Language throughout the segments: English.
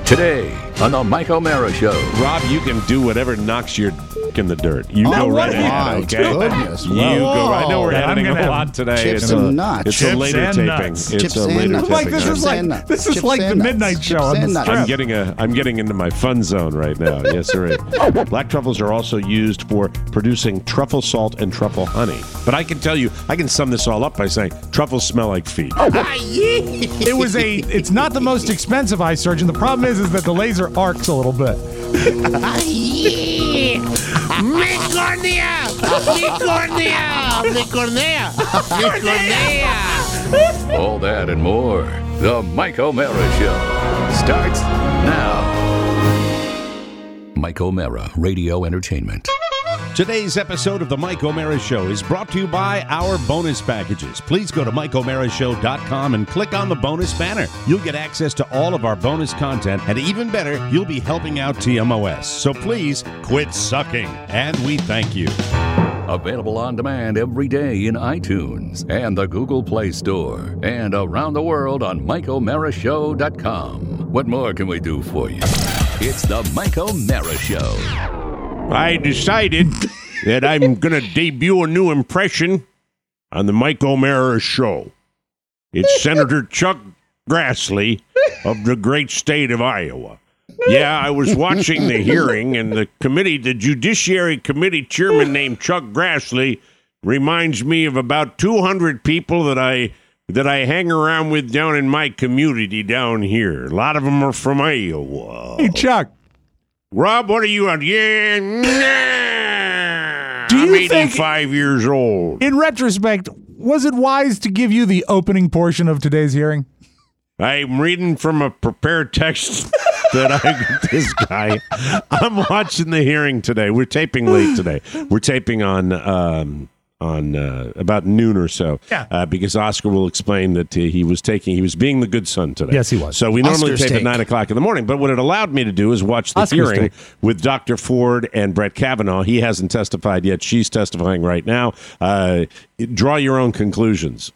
Today on the Mike O'Mara Show. Rob, you can do whatever knocks your in the dirt. You go right ahead, okay? Goodness. You go right. I know we're I'm editing gonna a lot today. chips and nuts. It's Chips a later and taping. nuts. It's Chips a and later nuts. taping. Like this is Chips like and the nuts. midnight show Chips on and the nuts. strip. I'm getting into my fun zone right now. Yes, sir. Black truffles are also used for producing truffle salt and truffle honey. But I can tell you, I can sum this all up by saying truffles smell like feet. It's not the most expensive eye surgeon. The problem is that the laser arcs a little bit. All that and more. The Mike O'Mara Show starts now. Mike O'Mara Radio Entertainment. Today's episode of the Mike O'Mara Show is brought to you by our bonus packages. Please go to MikeO'MaraShow.com and click on the bonus banner. You'll get access to all of our bonus content, and even better, you'll be helping out TMOS. So please quit sucking, and we thank you. Available on demand every day in iTunes and the Google Play Store and around the world on MikeO'MaraShow.com. What more can we do for you? It's the Mike O'Mara Show. I decided that I'm going to debut a new impression on the Mike O'Mara Show. It's Senator Chuck Grassley of the great state of Iowa. Yeah, I was watching the hearing, and the Judiciary Committee chairman named Chuck Grassley reminds me of about 200 people that I hang around with down in my community down here. A lot of them are from Iowa. Hey, Chuck. Rob, what are you on? Yeah, I'm 85 years old. In retrospect, was it wise to give you the opening portion of today's hearing? I'm reading from a prepared text that I this guy. I'm watching the hearing today. We're taping late today. We're taping on about noon or so. Yeah. Because Oscar will explain that he was being the good son today. Yes, he was. So we normally Oscar's tape at take. 9 o'clock in the morning. But what it allowed me to do is watch the Oscar's hearing take. with Dr. Ford and Brett Kavanaugh. He hasn't testified yet. She's testifying right now. Draw your own conclusions.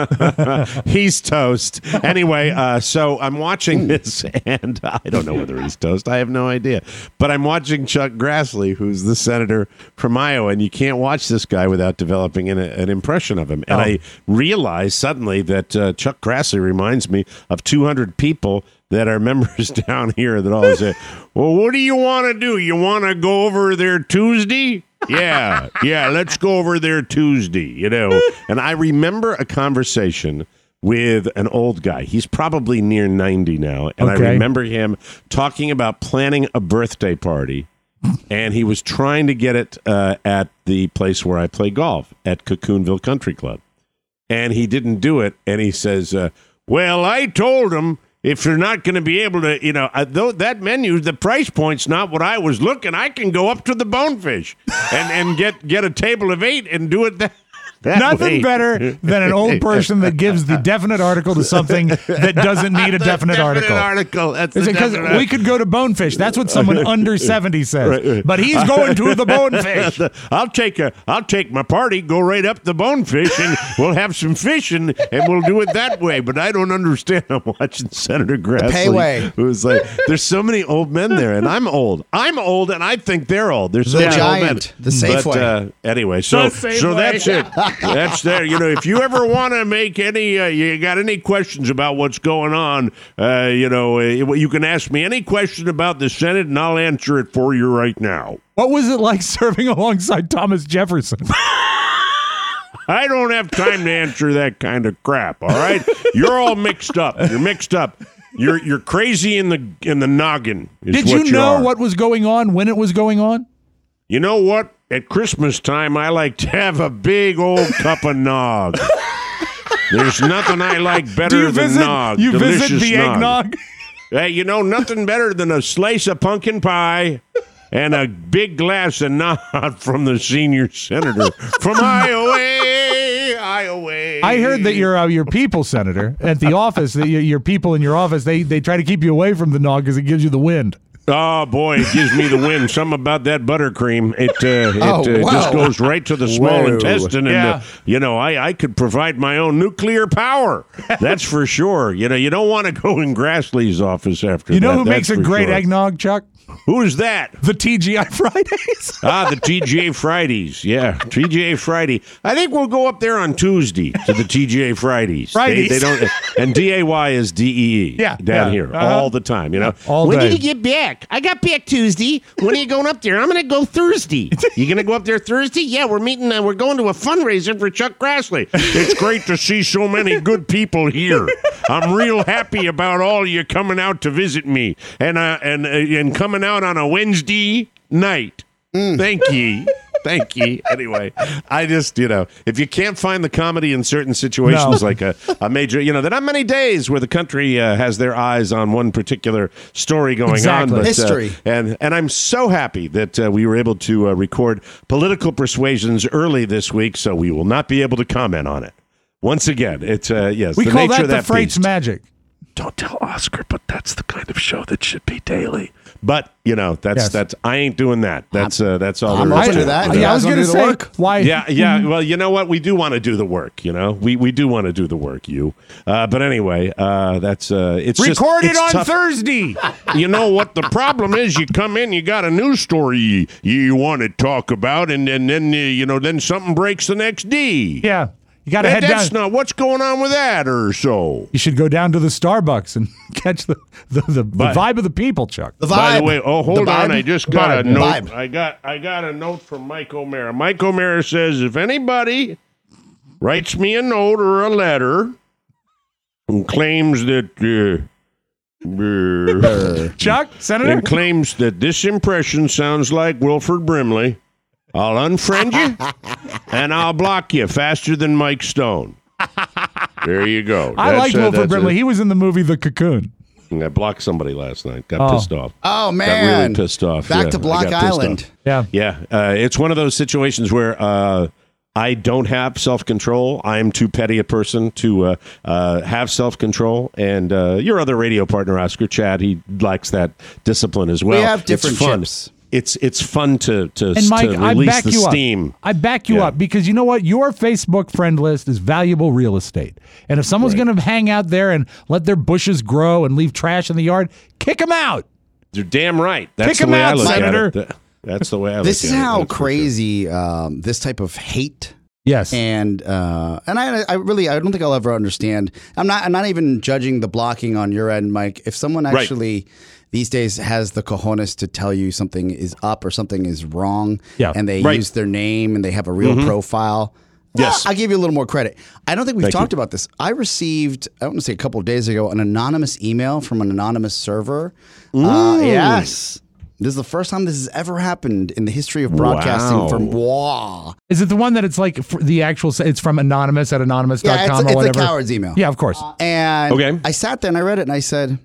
He's toast. Anyway, so I'm watching this, and I don't know whether he's toast. I have no idea. But I'm watching Chuck Grassley, who's the senator from Iowa, and you can't watch this guy without developing an impression of him. And I realized suddenly that Chuck Grassley reminds me of 200 people that are members down here that all say, well, what do you want to do? You want to go over there Tuesday? Yeah, let's go over there Tuesday, you know. And I remember a conversation with an old guy. He's probably near 90 now. And Okay. I remember him talking about planning a birthday party. And he was trying to get it at the place where I play golf, at Cocoonville Country Club. And he didn't do it. And he says, well, I told him, if you're not going to be able to, though that menu, the price point's not what I was looking. I can go up to the Bonefish and get a table of 8 and do it that Nothing way. better than an old person that gives the definite article to something that doesn't need a definite article. That's Because we could go to Bonefish. That's what someone under 70 says. Right. But he's going to the Bonefish. I'll take my party, go right up the Bonefish, and we'll have some fishing, and we'll do it that way. But I don't understand. I'm watching Senator Grassley, Payway. who's like, there's so many old men there, and I'm old, and I think they're old. There's so The many old men. giant, the Safeway. But, anyway, so that's it. That's there. If you ever want to make any, you got any questions about what's going on, you can ask me any question about the Senate, and I'll answer it for you right now. What was it like serving alongside Thomas Jefferson? I don't have time to answer that kind of crap. All right, you're all mixed up. You're mixed up. You're crazy in the noggin. Did you know what was going on when it was going on? You know what? At Christmas time, I like to have a big old cup of nog. There's nothing I like better than nog. You Delicious visit the eggnog? Hey, nothing better than a slice of pumpkin pie and a big glass of nog from the senior senator from Iowa. I heard that your people, Senator, at the office, that your people in your office, they try to keep you away from the nog because it gives you the wind. Oh, boy, it gives me the wind. Something about that buttercream. It whoa. just goes right to the small Whoa. intestine. Yeah. And, I could provide my own nuclear power. That's for sure. You don't want to go in Grassley's office after that. You know who That's makes a for great sure. eggnog, Chuck? Who's that? The TGI Fridays. The TGA Fridays. Yeah, TGA Friday. I think we'll go up there on Tuesday to the TGA Fridays. Fridays. They don't, and DAY is DEE. Yeah, down yeah. here Uh-huh. all the time. All when day. did you get back? I got back Tuesday. When are you going up there? I'm going to go Thursday. You going to go up there Thursday? Yeah, we're meeting. We're going to a fundraiser for Chuck Grassley. It's great to see so many good people here. I'm real happy about all you coming out to visit me and coming out on a Wednesday night. Thank ye. Thank ye. Anyway, I just, if you can't find the comedy in certain situations, No. like a major, there are not many days where the country has their eyes on one particular story going Exactly. on. But, History. And I'm so happy that we were able to record Political Persuasions early this week, so we will not be able to comment on it. Once again, it's, yes, We the call nature that of the that Freight's beast. magic. Don't tell Oscar, but that's the kind of show that should be daily. But that's I ain't doing that. That's all. I'm there is open to it. that. Yeah, I guys was wanna going to do the say work? why. Yeah. Well, you know what? We do want to do the work. We do want to do the work. But anyway, that's it's just Record it it's on tough. Thursday. You know what the problem is? You come in, you got a news story you want to talk about, and then then something breaks the next day. Yeah, you got to head down. That's not what's going on with that, or so. You should go down to the Starbucks and catch the vibe of the people, Chuck. The vibe. By the way, hold The on, vibe. I just got a The note. vibe. I got a note from Mike O'Mara. Mike O'Mara says if anybody writes me a note or a letter and claims that Chuck, Senator? and claims that this impression sounds like Wilford Brimley, I'll unfriend you and I'll block you faster than Mike Stone. There you go. I liked Wilford that's Brimley. He was in the movie The Cocoon. I blocked somebody last night. Got pissed off. Oh, Got man. really pissed off. Back Yeah, to I Block got pissed Island. off. Yeah. Yeah, it's one of those situations where I don't have self-control. I am too petty a person to have self-control. And your other radio partner, Oscar Chad, he likes that discipline as well. We have different it's fun. chips. It's fun to And Mike, to I release back the you steam. up. I back you Yeah. up because you know what? Your Facebook friend list is valuable real estate. And if someone's going to hang out there and let their bushes grow and leave trash in the yard, kick them out. You're damn right. That's Kick the him way I out, look Senator. at it. That's the way I look This at is it. how That's for sure. crazy this type of hate Yes. and I don't think I'll ever understand. I'm not even judging the blocking on your end, Mike. If someone Right. actually these days has the cojones to tell you something is up or something is wrong, Yeah. and they Right. use their name and they have a real profile. Yes. I'll give you a little more credit. I don't think we've Thank talked you. about this. I received, I want to say a couple of days ago, an anonymous email from an anonymous server. Yes. This is the first time this has ever happened in the history of broadcasting Wow. from WAW. Is it the one that it's like the actual, it's from Anonymous at anonymous.com Yeah, or it's whatever? a coward's email. Yeah, of course. And Okay. I sat there and I read it and I said,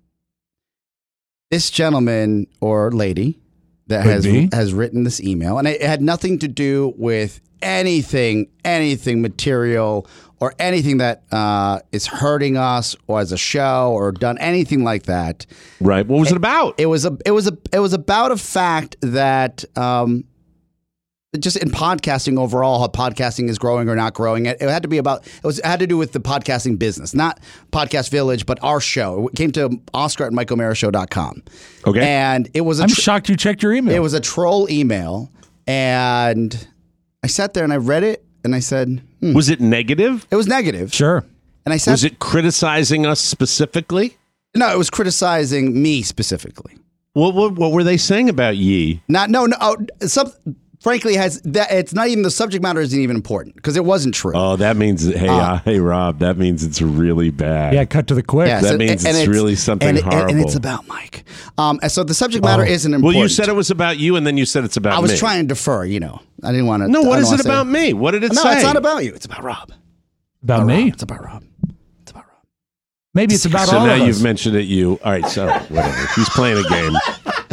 this gentleman or lady that Could be. has written this email, and it had nothing to do with anything material or anything that is hurting us or as a show or done anything like that. Right. What was it about? It was about a fact that just in podcasting overall, how podcasting is growing or not growing. It had to be about it had to do with the podcasting business, not Podcast Village, but our show. It came to Oscar at MikeO'MaraShow.com. Okay. And it was I'm shocked you checked your email. it was a troll email, and I sat there and I read it and I said, Was it negative? it was negative. Sure. And I said, Was it criticizing us specifically? no, it was criticizing me specifically. What were they saying about ye? Frankly, it's not even the subject matter isn't even important because it wasn't true. Oh, that means hey Rob, that means it's really bad. Yeah, cut to the quick. Yeah, that means it's really something and horrible. it's about Mike. And so the subject matter isn't important. Well, you said it was about you, and then you said it's about me. I was trying to defer, I didn't want to. No, what is it about me? What did it No, say? it's not about you. It's about Rob. About me? It's about Rob. It's about Rob. Maybe it's about So all now of us. you've mentioned it. All right, so whatever. He's playing a game.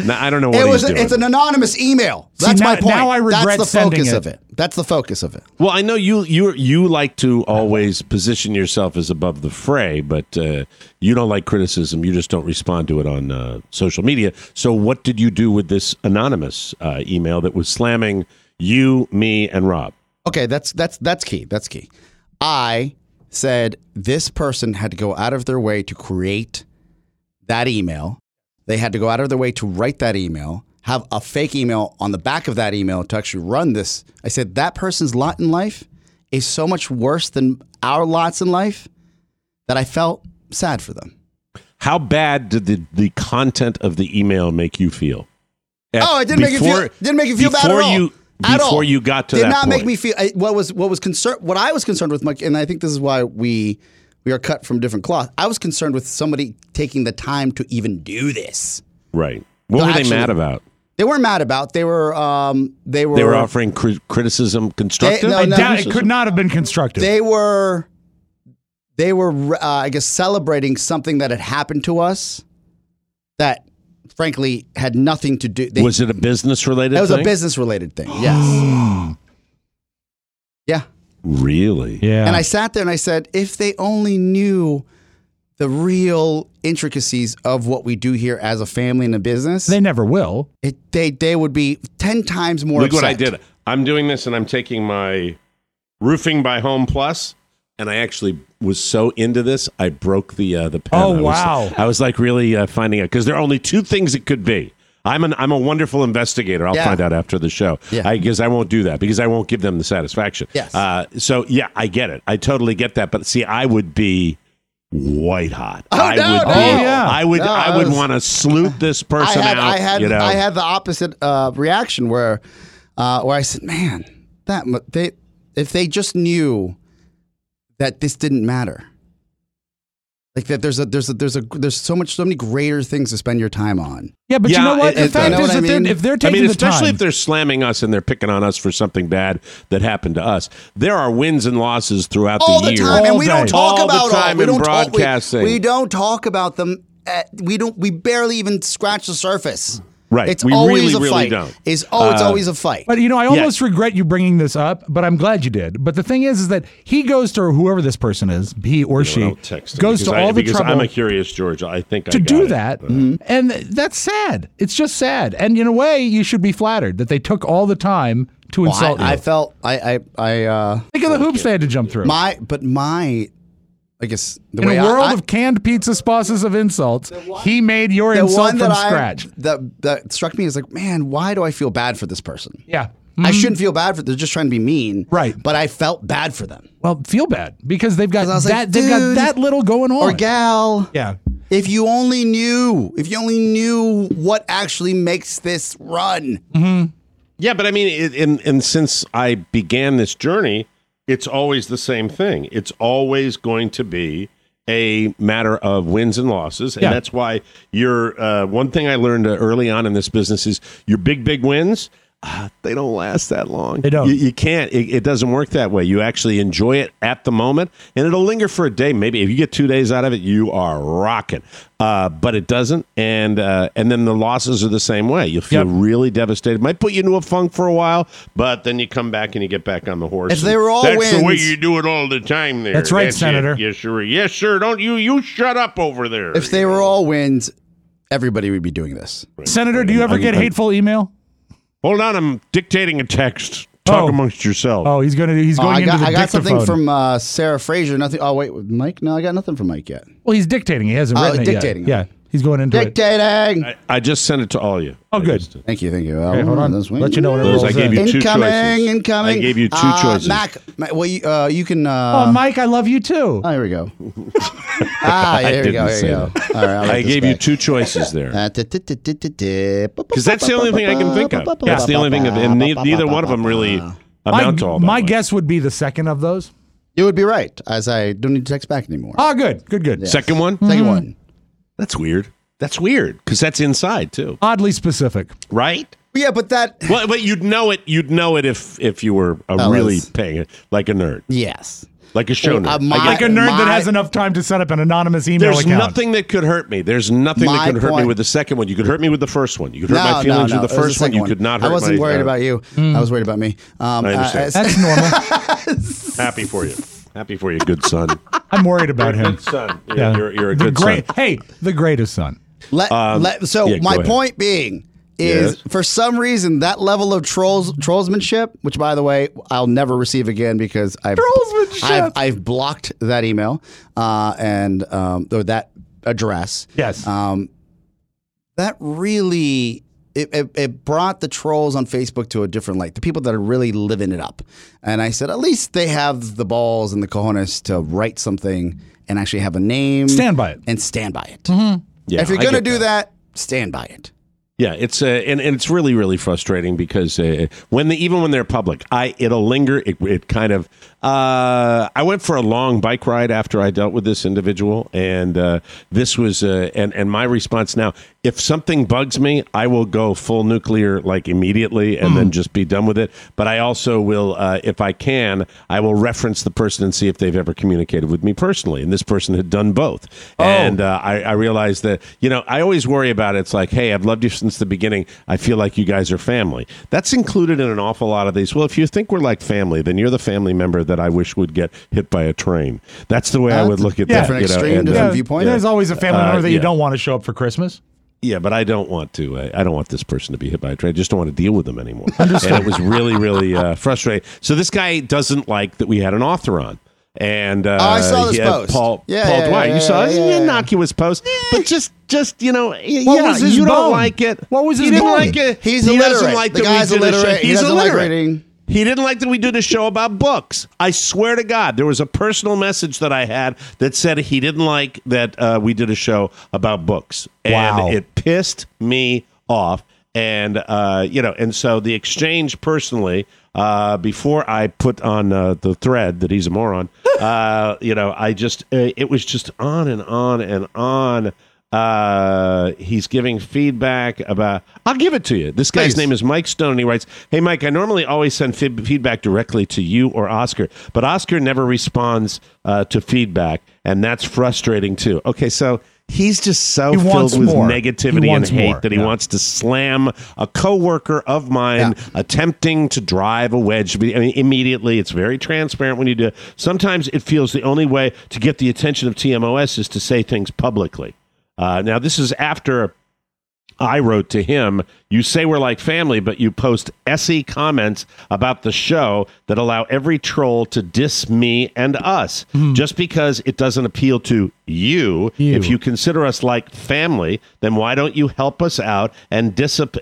I don't know what he's doing. It's an anonymous email. That's my point. Now I regret That's the sending focus it. of it. That's the focus of it. Well, I know you like to always position yourself as above the fray, but you don't like criticism. You just don't respond to it on social media. So what did you do with this anonymous email that was slamming you, me, and Rob? Okay, that's key. That's key. I said this person had to go out of their way to create that email. They had to go out of their way to write that email, have a fake email on the back of that email to actually run this. I said that person's lot in life is so much worse than our lots in life that I felt sad for them. How bad did the content of the email make you feel? It didn't make you feel bad at all. Before you got to that point. Did not make point. me feel what I was concerned with, Mike, and I think this is why we are cut from different cloth. I was concerned with somebody taking the time to even do this. Right. What were they mad about? They weren't mad about. They were offering criticism, constructive. No, I doubt it could not have been constructive. They were I guess celebrating something that had happened to us that frankly had nothing to do. Was it a business related thing? It was a business related thing. Yes. Yeah. Really? Yeah. And I sat there and I said, if they only knew the real intricacies of what we do here as a family and a business, They never will. they would be 10 times more Look upset. what I did. I'm doing this and I'm taking my Roofing by Home Plus, and I actually was so into this, I broke the pen. Oh, wow. I was like really finding out, because there are only two things it could be. I'm a wonderful investigator. I'll find out after the show. Yeah. Because I won't do that, because I won't give them the satisfaction. Yes. So, yeah, I get it. I totally get that. But see, I would be white hot. I would want to salute this person out. I had I the opposite reaction where I said, "Man, if they just knew that this didn't matter, like that there's so many greater things to spend your time on." Yeah, but you know what? The fact is that if they're taking the especially time, if they're slamming us and they're picking on us for something bad that happened to us, there are wins and losses throughout all the the year. time, and we don't talk all about the time we in don't broadcasting. we don't talk about them. We barely even scratch the surface. Right. It's We always really, a fight. really don't. It's always a fight. but I almost regret you bringing this up, but I'm glad you did. But the thing is that he goes to whoever this person is, he or she, I'll text him goes to all the because trouble I'm a curious George. I think to I got do it. that, and that's sad. It's just sad, and in a way, you should be flattered that they took all the time to insult you. I felt think of the hoops they had to jump through. I guess the In way a world of canned pizza sauces of insults, he made your insult from scratch. That struck me as like, man, why do I feel bad for this person? Yeah. I shouldn't feel bad for. They're just trying to be mean, Right. But I felt bad for them. Well, feel bad because they've got I was that. like, they've got dude, that little going on. Or gal, Yeah. if you only knew what actually makes this run. Yeah, but I mean, and since I began this journey, it's always the same thing. It's always going to be a matter of wins and losses, and that's why one thing I learned early on in this business is your big wins. They don't last that long. They don't. You can't. It doesn't work that way. You actually enjoy it at the moment, and it'll linger for a day. Maybe if you get 2 days out of it, you are rocking. But it doesn't, and then the losses are the same way. You'll feel really devastated. Might put you into a funk for a while, but then you come back and you get back on the horse. If they were all that's wins, the way you do it all the time. There. That's right, That's Senator. It. Yes, sir. Don't you shut up over there. if they were all wins, everybody would be doing this. Senator, do you ever get hateful email? Hold on, I'm dictating a text. Talk amongst yourself. Oh, he's going into the I got something dictaphone. from Sarah Fraser. Nothing. Oh wait, Mike. No, I got nothing from Mike yet. Well, he's dictating. He hasn't written it dictating. yet. Yeah, he's going into it. Dictating. I just sent it to all you. Oh, good. Thank you. Okay, hold on. Let you know when it rolls I gave in. you two choices. Incoming. I gave you two choices. Mac. Well, you can. Oh, Mike, I love you too. Oh, here we go. Here we go. didn't say All right, I gave you two choices there. Because that's the only thing I can think of. That's the only thing, and neither one of them really amount to all that My much. guess would be the second of those. You would be right, as I don't need to text back anymore. Oh, good. Second one? Second one. That's weird. That's weird because that's inside too, Oddly specific. right? Yeah, but that. Well, but you'd know it. You'd know it if you were really paying it like a nerd. Yes. Like a show nerd. Like a nerd that has enough time to set up an anonymous email There's account. nothing that could hurt me. There's nothing that could hurt me with the second one. You could hurt me with the first one. You could hurt my feelings with the first one. You could not hurt my... I wasn't worried about you. I was worried about me. I understand. That's normal. Happy for you. Happy for you, good son. I'm worried about him. Good son. Yeah. You're a good son. Hey, the greatest son. My point being is, for some reason, that level of trollsmanship, which, by the way, I'll never receive again because I've blocked that email or that address. Yes. That really... It brought the trolls on Facebook to a different light. The people that are really living it up. And I said, at least they have the balls and the cojones to write something and actually have a name. Stand by it. And stand by it. Yeah, if you're going to do that, stand by it. Yeah, it's and it's really, really frustrating because even when they're public, it'll linger. It kind of. I went for a long bike ride after I dealt with this individual, and this was and my response now. If something bugs me, I will go full nuclear like immediately and then just be done with it. But I also will, if I can, I will reference the person and see if they've ever communicated with me personally. And this person had done both. And I realized that, I always worry about it. It's like, hey, I've loved you since the beginning. I feel like you guys are family. That's included in an awful lot of these. Well, if you think we're like family, then you're the family member that I wish would get hit by a train. That's the way I would look at that. Different extreme, different viewpoint. There's always a family member that you don't want to show up for Christmas. Yeah, but I don't want to. I don't want this person to be hit by a train. I just don't want to deal with them anymore. And it was really, really frustrating. So this guy doesn't like that we had an author on. And I saw this post. Paul Dwyer. You saw it? An innocuous post. But just was his you bone? don't like it. What was his He didn't bone? like it. He's he illiterate. Doesn't like the that guy's we did illiterate. He's doesn't illiterate. like reading. He didn't like that we did a show about books. I swear to God, there was a personal message that I had that said he didn't like that we did a show about books. And it pissed me off. And, and so the exchange personally, before I put on the thread that he's a moron, I just, it was just on and on and on. He's giving feedback about... I'll give it to you. This guy's name is Mike Stone, and he writes, "Hey, Mike, I normally always send feedback directly to you or Oscar, but Oscar never responds to feedback, and that's frustrating, too." Okay, so he's just so filled with negativity and hate that he wants to slam a coworker of mine attempting to drive a wedge. I mean, immediately. It's very transparent when you do it. Sometimes it feels the only way to get the attention of TMOS is to say things publicly. Now, this is after I wrote to him, "You say we're like family, but you post SE comments about the show that allow every troll to diss me and us. Just because it doesn't appeal to you. If you consider us like family, then why don't you help us out and dispense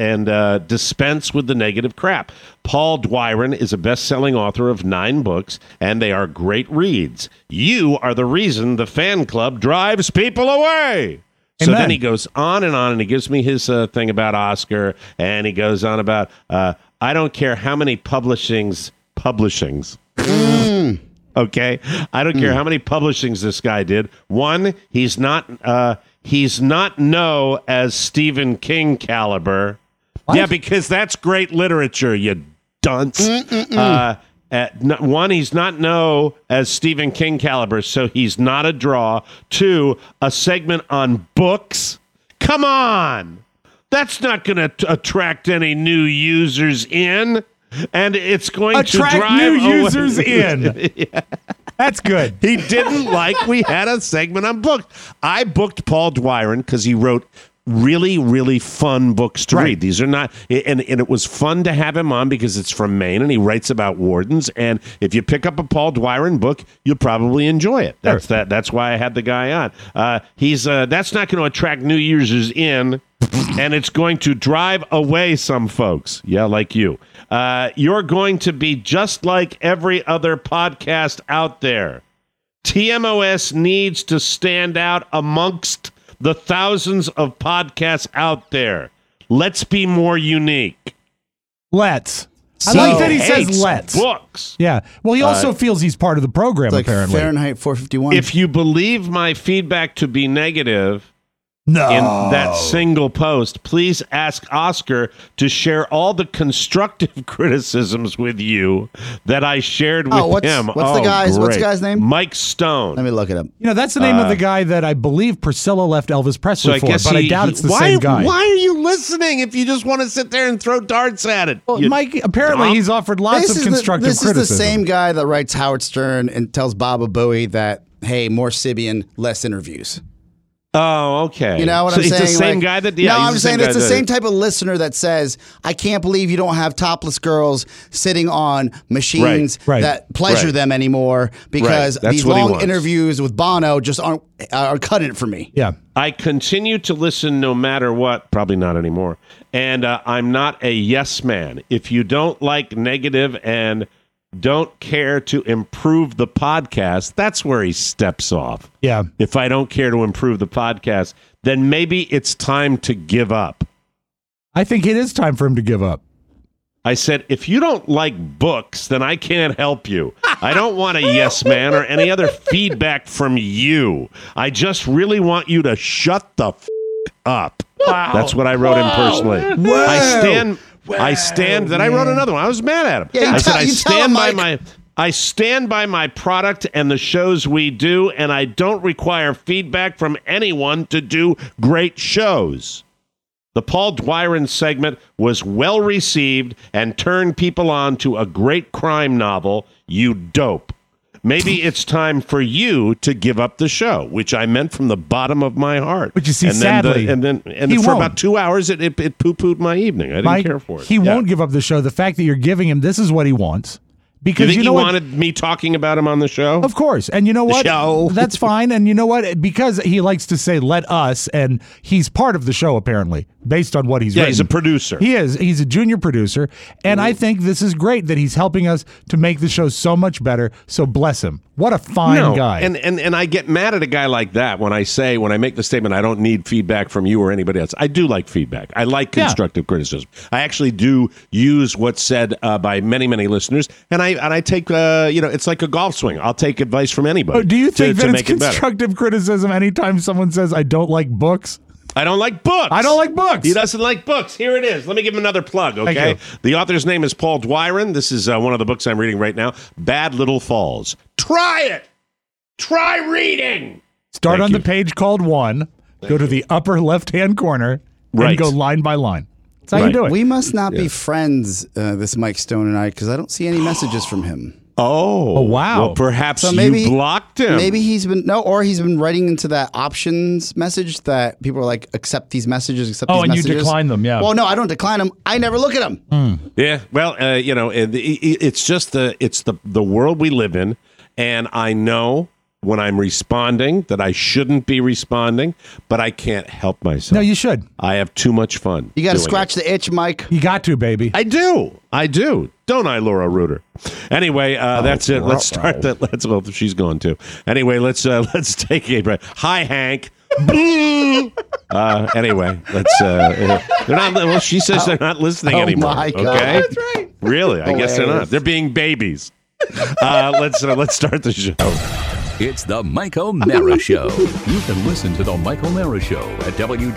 with the negative crap? Paul Dwyer is a best-selling author of 9 books, and they are great reads. You are the reason the fan club drives people away." So then he goes on, and he gives me his thing about Oscar, and he goes on about, I don't care how many publishings. Okay? I don't care how many publishings this guy did. One, he's not as Stephen King caliber. What? Yeah, because that's great literature, you dunce. One, he's not as Stephen King caliber, so he's not a draw. 2, a segment on books. Come on! That's not going to attract any new users in, and it's going to drive new users in. Yeah. That's good. He didn't like we had a segment on books. I booked Paul Dwyer because he wrote really, really fun books to read. These are not, and it was fun to have him on because it's from Maine and he writes about wardens. And if you pick up a Paul Dwyer book, you'll probably enjoy it. That's why I had the guy on. That's not going to attract new users in, and it's going to drive away some folks. Yeah, like you. You're going to be just like every other podcast out there. TMOS needs to stand out amongst the thousands of podcasts out there. Let's be more unique. Let's. I like that he says let's. Books. Yeah. Well, he also feels he's part of the program, like apparently. Fahrenheit 451. If you believe my feedback to be negative, No. in that single post. Please ask Oscar to share all the constructive criticisms with you that I shared with him. What's the guy's name? Mike Stone. Let me look it up. That's the name of the guy that I believe Priscilla left Elvis Presley for, but I doubt it's the why, same guy. Why are you listening if you just want to sit there and throw darts at it? Well, Mike, apparently he's offered lots of constructive criticism. This is the same guy that writes Howard Stern and tells Baba Booey that, hey, more Sybian, less interviews. Oh, okay. You know what I'm saying? It's the same guy that. Yeah, no, I'm saying it's the same type of listener that says, "I can't believe you don't have topless girls sitting on machines that pleasure them anymore because these long interviews with Bono just are cutting it for me." Yeah, I continue to listen no matter what. Probably not anymore. And I'm not a yes man. If you don't like negative and don't care to improve the podcast, that's where he steps off. Yeah. If I don't care to improve the podcast, then maybe it's time to give up. I think it is time for him to give up. I said, if you don't like books, then I can't help you. I don't want a yes man or any other feedback from you. I just really want you to shut the up. Wow. That's what I wrote him personally. Wow. I stand. Then I wrote another one. I was mad at him. Yeah, I said I stand by my product and the shows we do, and I don't require feedback from anyone to do great shows. The Paul Dwyron segment was well received and turned people on to a great crime novel. You dope. Maybe it's time for you to give up the show, which I meant from the bottom of my heart. But you see, sadly, for won't. about 2 hours, it poo-pooed my evening. I didn't care for it. He won't give up the show. The fact that you're giving him, this is what he wants. Because you think he wanted me talking about him on the show? Of course. And you know what? Show. That's fine. And you know what? Because he likes to say, let us, and he's part of the show, apparently, based on what he's written. Yeah, he's a producer. He is. He's a junior producer. And I think this is great that he's helping us to make the show so much better. So bless him. What a fine guy. And I get mad at a guy like that when I make the statement, I don't need feedback from you or anybody else. I do like feedback. I like constructive criticism. I actually do use what's said by many, many listeners. And I take, it's like a golf swing. I'll take advice from anybody. Do you think that it's constructive criticism anytime someone says, I don't like books? I don't like books. I don't like books. He doesn't like books. Here it is. Let me give him another plug, okay? The author's name is Paul Dwyron. This is one of the books I'm reading right now, Bad Little Falls. Try it. Try reading. Start on the page called 1, go to the upper left-hand corner, and go line by line. That's how you do it. We must not be friends, this Mike Stone and I, because I don't see any messages from him. Oh, wow. Well, perhaps you blocked him. Maybe he's been writing into that options message that people are like, accept these messages, accept these messages. You decline them, yeah. Well, no, I don't decline them. I never look at them. Yeah, well, it's just the world we live in, and I know when I'm responding that I shouldn't be responding, but I can't help myself. No, you should. I have too much fun. You got to scratch the itch, Mike. You got to, baby. I do. Don't I, Laura Reuter? Anyway, that's it. Let's start that. Well, she's gone too. Anyway, let's take a break. Hi, Hank. Anyway, let's. They're not. Well, she says they're not listening anymore. My God. Okay, that's right. Really? I guess they're not. They're being babies. Let's start the show. It's the Mike O'Mara Show. You can listen to the Mike O'Mara Show at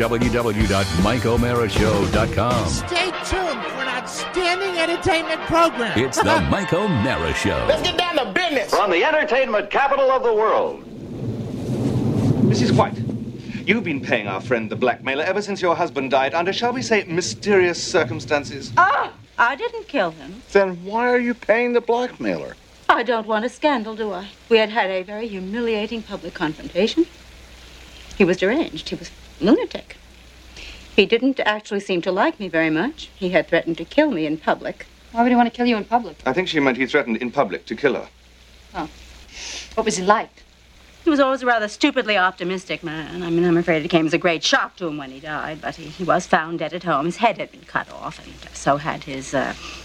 www.mikeomarashow.com. Stay tuned for an outstanding entertainment program. It's the Mike O'Mara Show. Let's get down to business. From the entertainment capital of the world. Mrs. White, you've been paying our friend the blackmailer ever since your husband died under, shall we say, mysterious circumstances. Ah, I didn't kill him. Then why are you paying the blackmailer? I don't want a scandal, do I? We had had a very humiliating public confrontation. He was deranged. He was lunatic. He didn't actually seem to like me very much. He had threatened to kill me in public. Why would he want to kill you in public? I think she meant he threatened in public to kill her. Oh. What was he like? He was always a rather stupidly optimistic man. I mean, I'm afraid it came as a great shock to him when he died, but he was found dead at home. His head had been cut off, and so had his,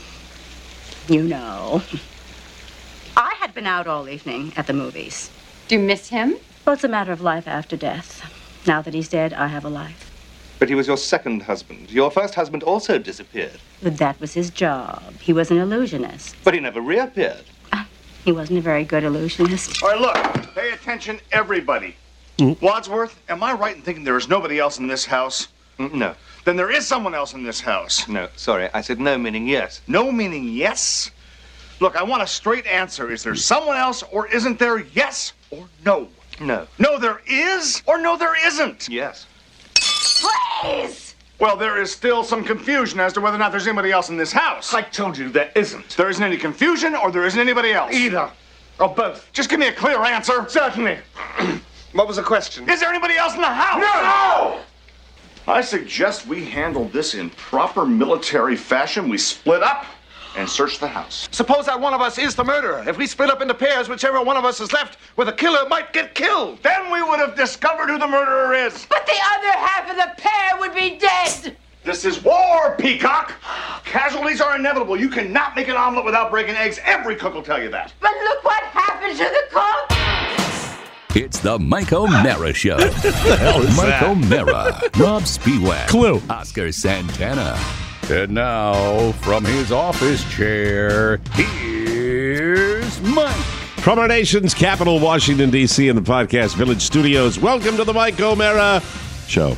I had been out all evening at the movies. Do you miss him? Well, it's a matter of life after death. Now that he's dead, I have a life. But he was your second husband. Your first husband also disappeared. But that was his job. He was an illusionist. But he never reappeared. He wasn't a very good illusionist. All right, look, pay attention, everybody. Wadsworth, am I right in thinking there is nobody else in this house? No. Then there is someone else in this house. No, sorry. I said no, meaning yes. No meaning yes? Look, I want a straight answer. Is there someone else or isn't there? Yes or no? No. No, there is or no, there isn't? Yes. Please! Well, there is still some confusion as to whether or not there's anybody else in this house. I told you there isn't. There isn't any confusion or there isn't anybody else? Either. Or both. Just give me a clear answer. Certainly. What was the question? Is there anybody else in the house? No! I suggest we handle this in proper military fashion. We split up and search the house. Suppose that one of us is the murderer. If we split up into pairs, whichever one of us is left with the killer might get killed. Then we would have discovered who the murderer is. But the other half of the pair would be dead! This is war, Peacock. Casualties are inevitable. You cannot make an omelet without breaking eggs. Every cook will tell you that. But look what happened to the cook! It's the Mike O'Mara Show. Mike O'Mara, Rob Spiewak, Clue. Oscar Santana. And now, from his office chair, here's Mike. From our nation's capital, Washington, D.C., and the Podcast Village studios, welcome to the Mike O'Mara Show.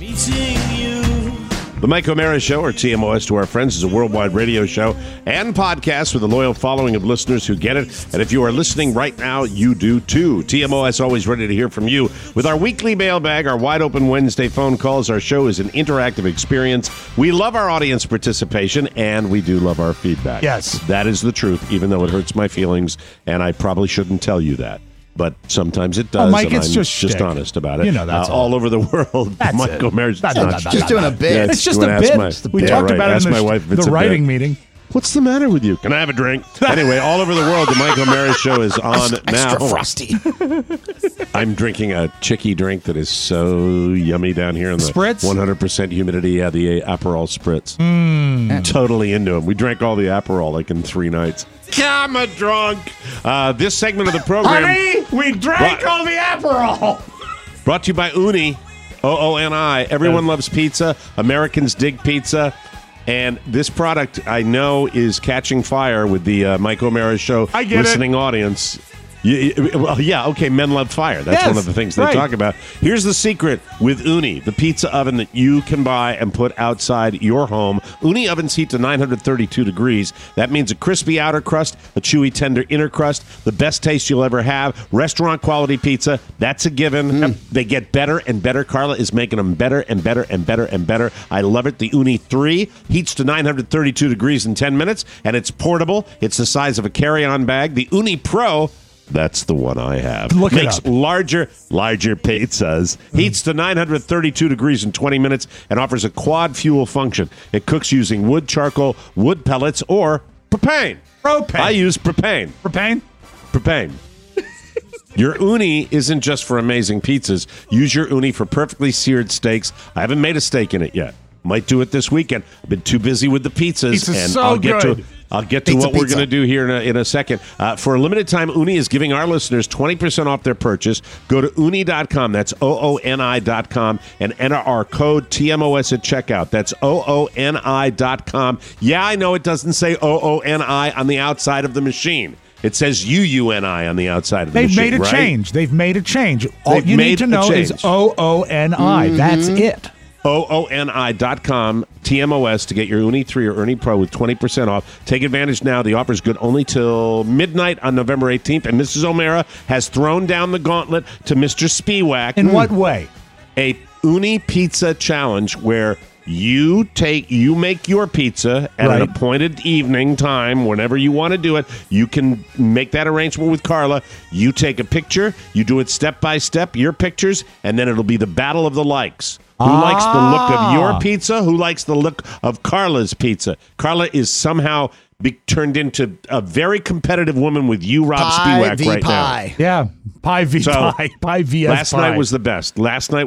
The Mike O'Mara Show, or TMOS to our friends, is a worldwide radio show and podcast with a loyal following of listeners who get it. And if you are listening right now, you do too. TMOS always ready to hear from you. With our weekly mailbag, our wide open Wednesday phone calls, our show is an interactive experience. We love our audience participation, and we do love our feedback. Yes. That is the truth, even though it hurts my feelings, and I probably shouldn't tell you that. But sometimes it does, Mike, and it's I'm just just shtick. honest about it. You know, that's all. All over the world. That's Mike it. O'Mara's That's not it. Just doing a bit. Yeah, It's just you a wanna ask bit. my- We Yeah, talked right. about it Ask in my wife if it's the a writing bit. meeting. What's the matter with you? Can I have a drink? Anyway, all over the world, the Mike O'Mara Show is on now. Extra frosty. I'm drinking a chicky drink that is so yummy down here in the Spritz? 100% humidity. Yeah, the Aperol Spritz. Totally into them. We drank all the Aperol like in 3 nights. I'm a drunk. This segment of the program we drank all the Aperol. brought to you by Uni, OONI. Everyone loves pizza. Americans dig pizza. And this product, I know, is catching fire with the Mike O'Mara Show I get it. listening audience. Well, yeah, okay, men love fire. That's Yes, one of the things they right. talk about. Here's the secret with Uni, the pizza oven that you can buy and put outside your home. Uni ovens heat to 932 degrees. That means a crispy outer crust, a chewy, tender inner crust, the best taste you'll ever have. Restaurant quality pizza, that's a given. They get better and better. Carla is making them better and better and better and better. I love it. The Uni 3 heats to 932 degrees in 10 minutes, and it's portable. It's the size of a carry-on bag. The Uni Pro, that's the one I have. Look it Makes up. larger pizzas. Heats to 932 degrees in 20 minutes and offers a quad fuel function. It cooks using wood, charcoal, wood pellets, or propane. Propane. I use propane. Propane? Propane. Your Uni isn't just for amazing pizzas. Use your Uni for perfectly seared steaks. I haven't made a steak in it yet. Might do it this weekend. I've been too busy with the pizzas, Pizza's and so I'll get good. to Pizza, what we're pizza. going to do here in a second. For a limited time, Uni is giving our listeners 20% off their purchase. Go to uni.com. That's OONI.com and enter our code TMOS at checkout. That's OONI.com. Yeah, I know it doesn't say OONI on the outside of the machine. It says UUNI on the outside of the They've machine. made a right? change. They've made a change. All They've you made need to a know is change. OONI. That's it. OONI.com, TMOS, to get your Uni 3 or Uni Pro with 20% off. Take advantage now. The offer is good only till midnight on November 18th. And Mrs. O'Mara has thrown down the gauntlet to Mr. Spiewak. In what way? A Uni Pizza Challenge where you make your pizza at an Right. appointed evening time whenever you want to do it. You can make that arrangement with Carla. You take a picture, you do it step by step, your pictures, and then it'll be the battle of the likes. Who likes the look of your pizza? Who likes the look of Carla's pizza? Carla is somehow turned into a very competitive woman with you, Rob Spiewak, right now. Yeah. Pie v. So, pie. Pie vs. Last pie. night was the best.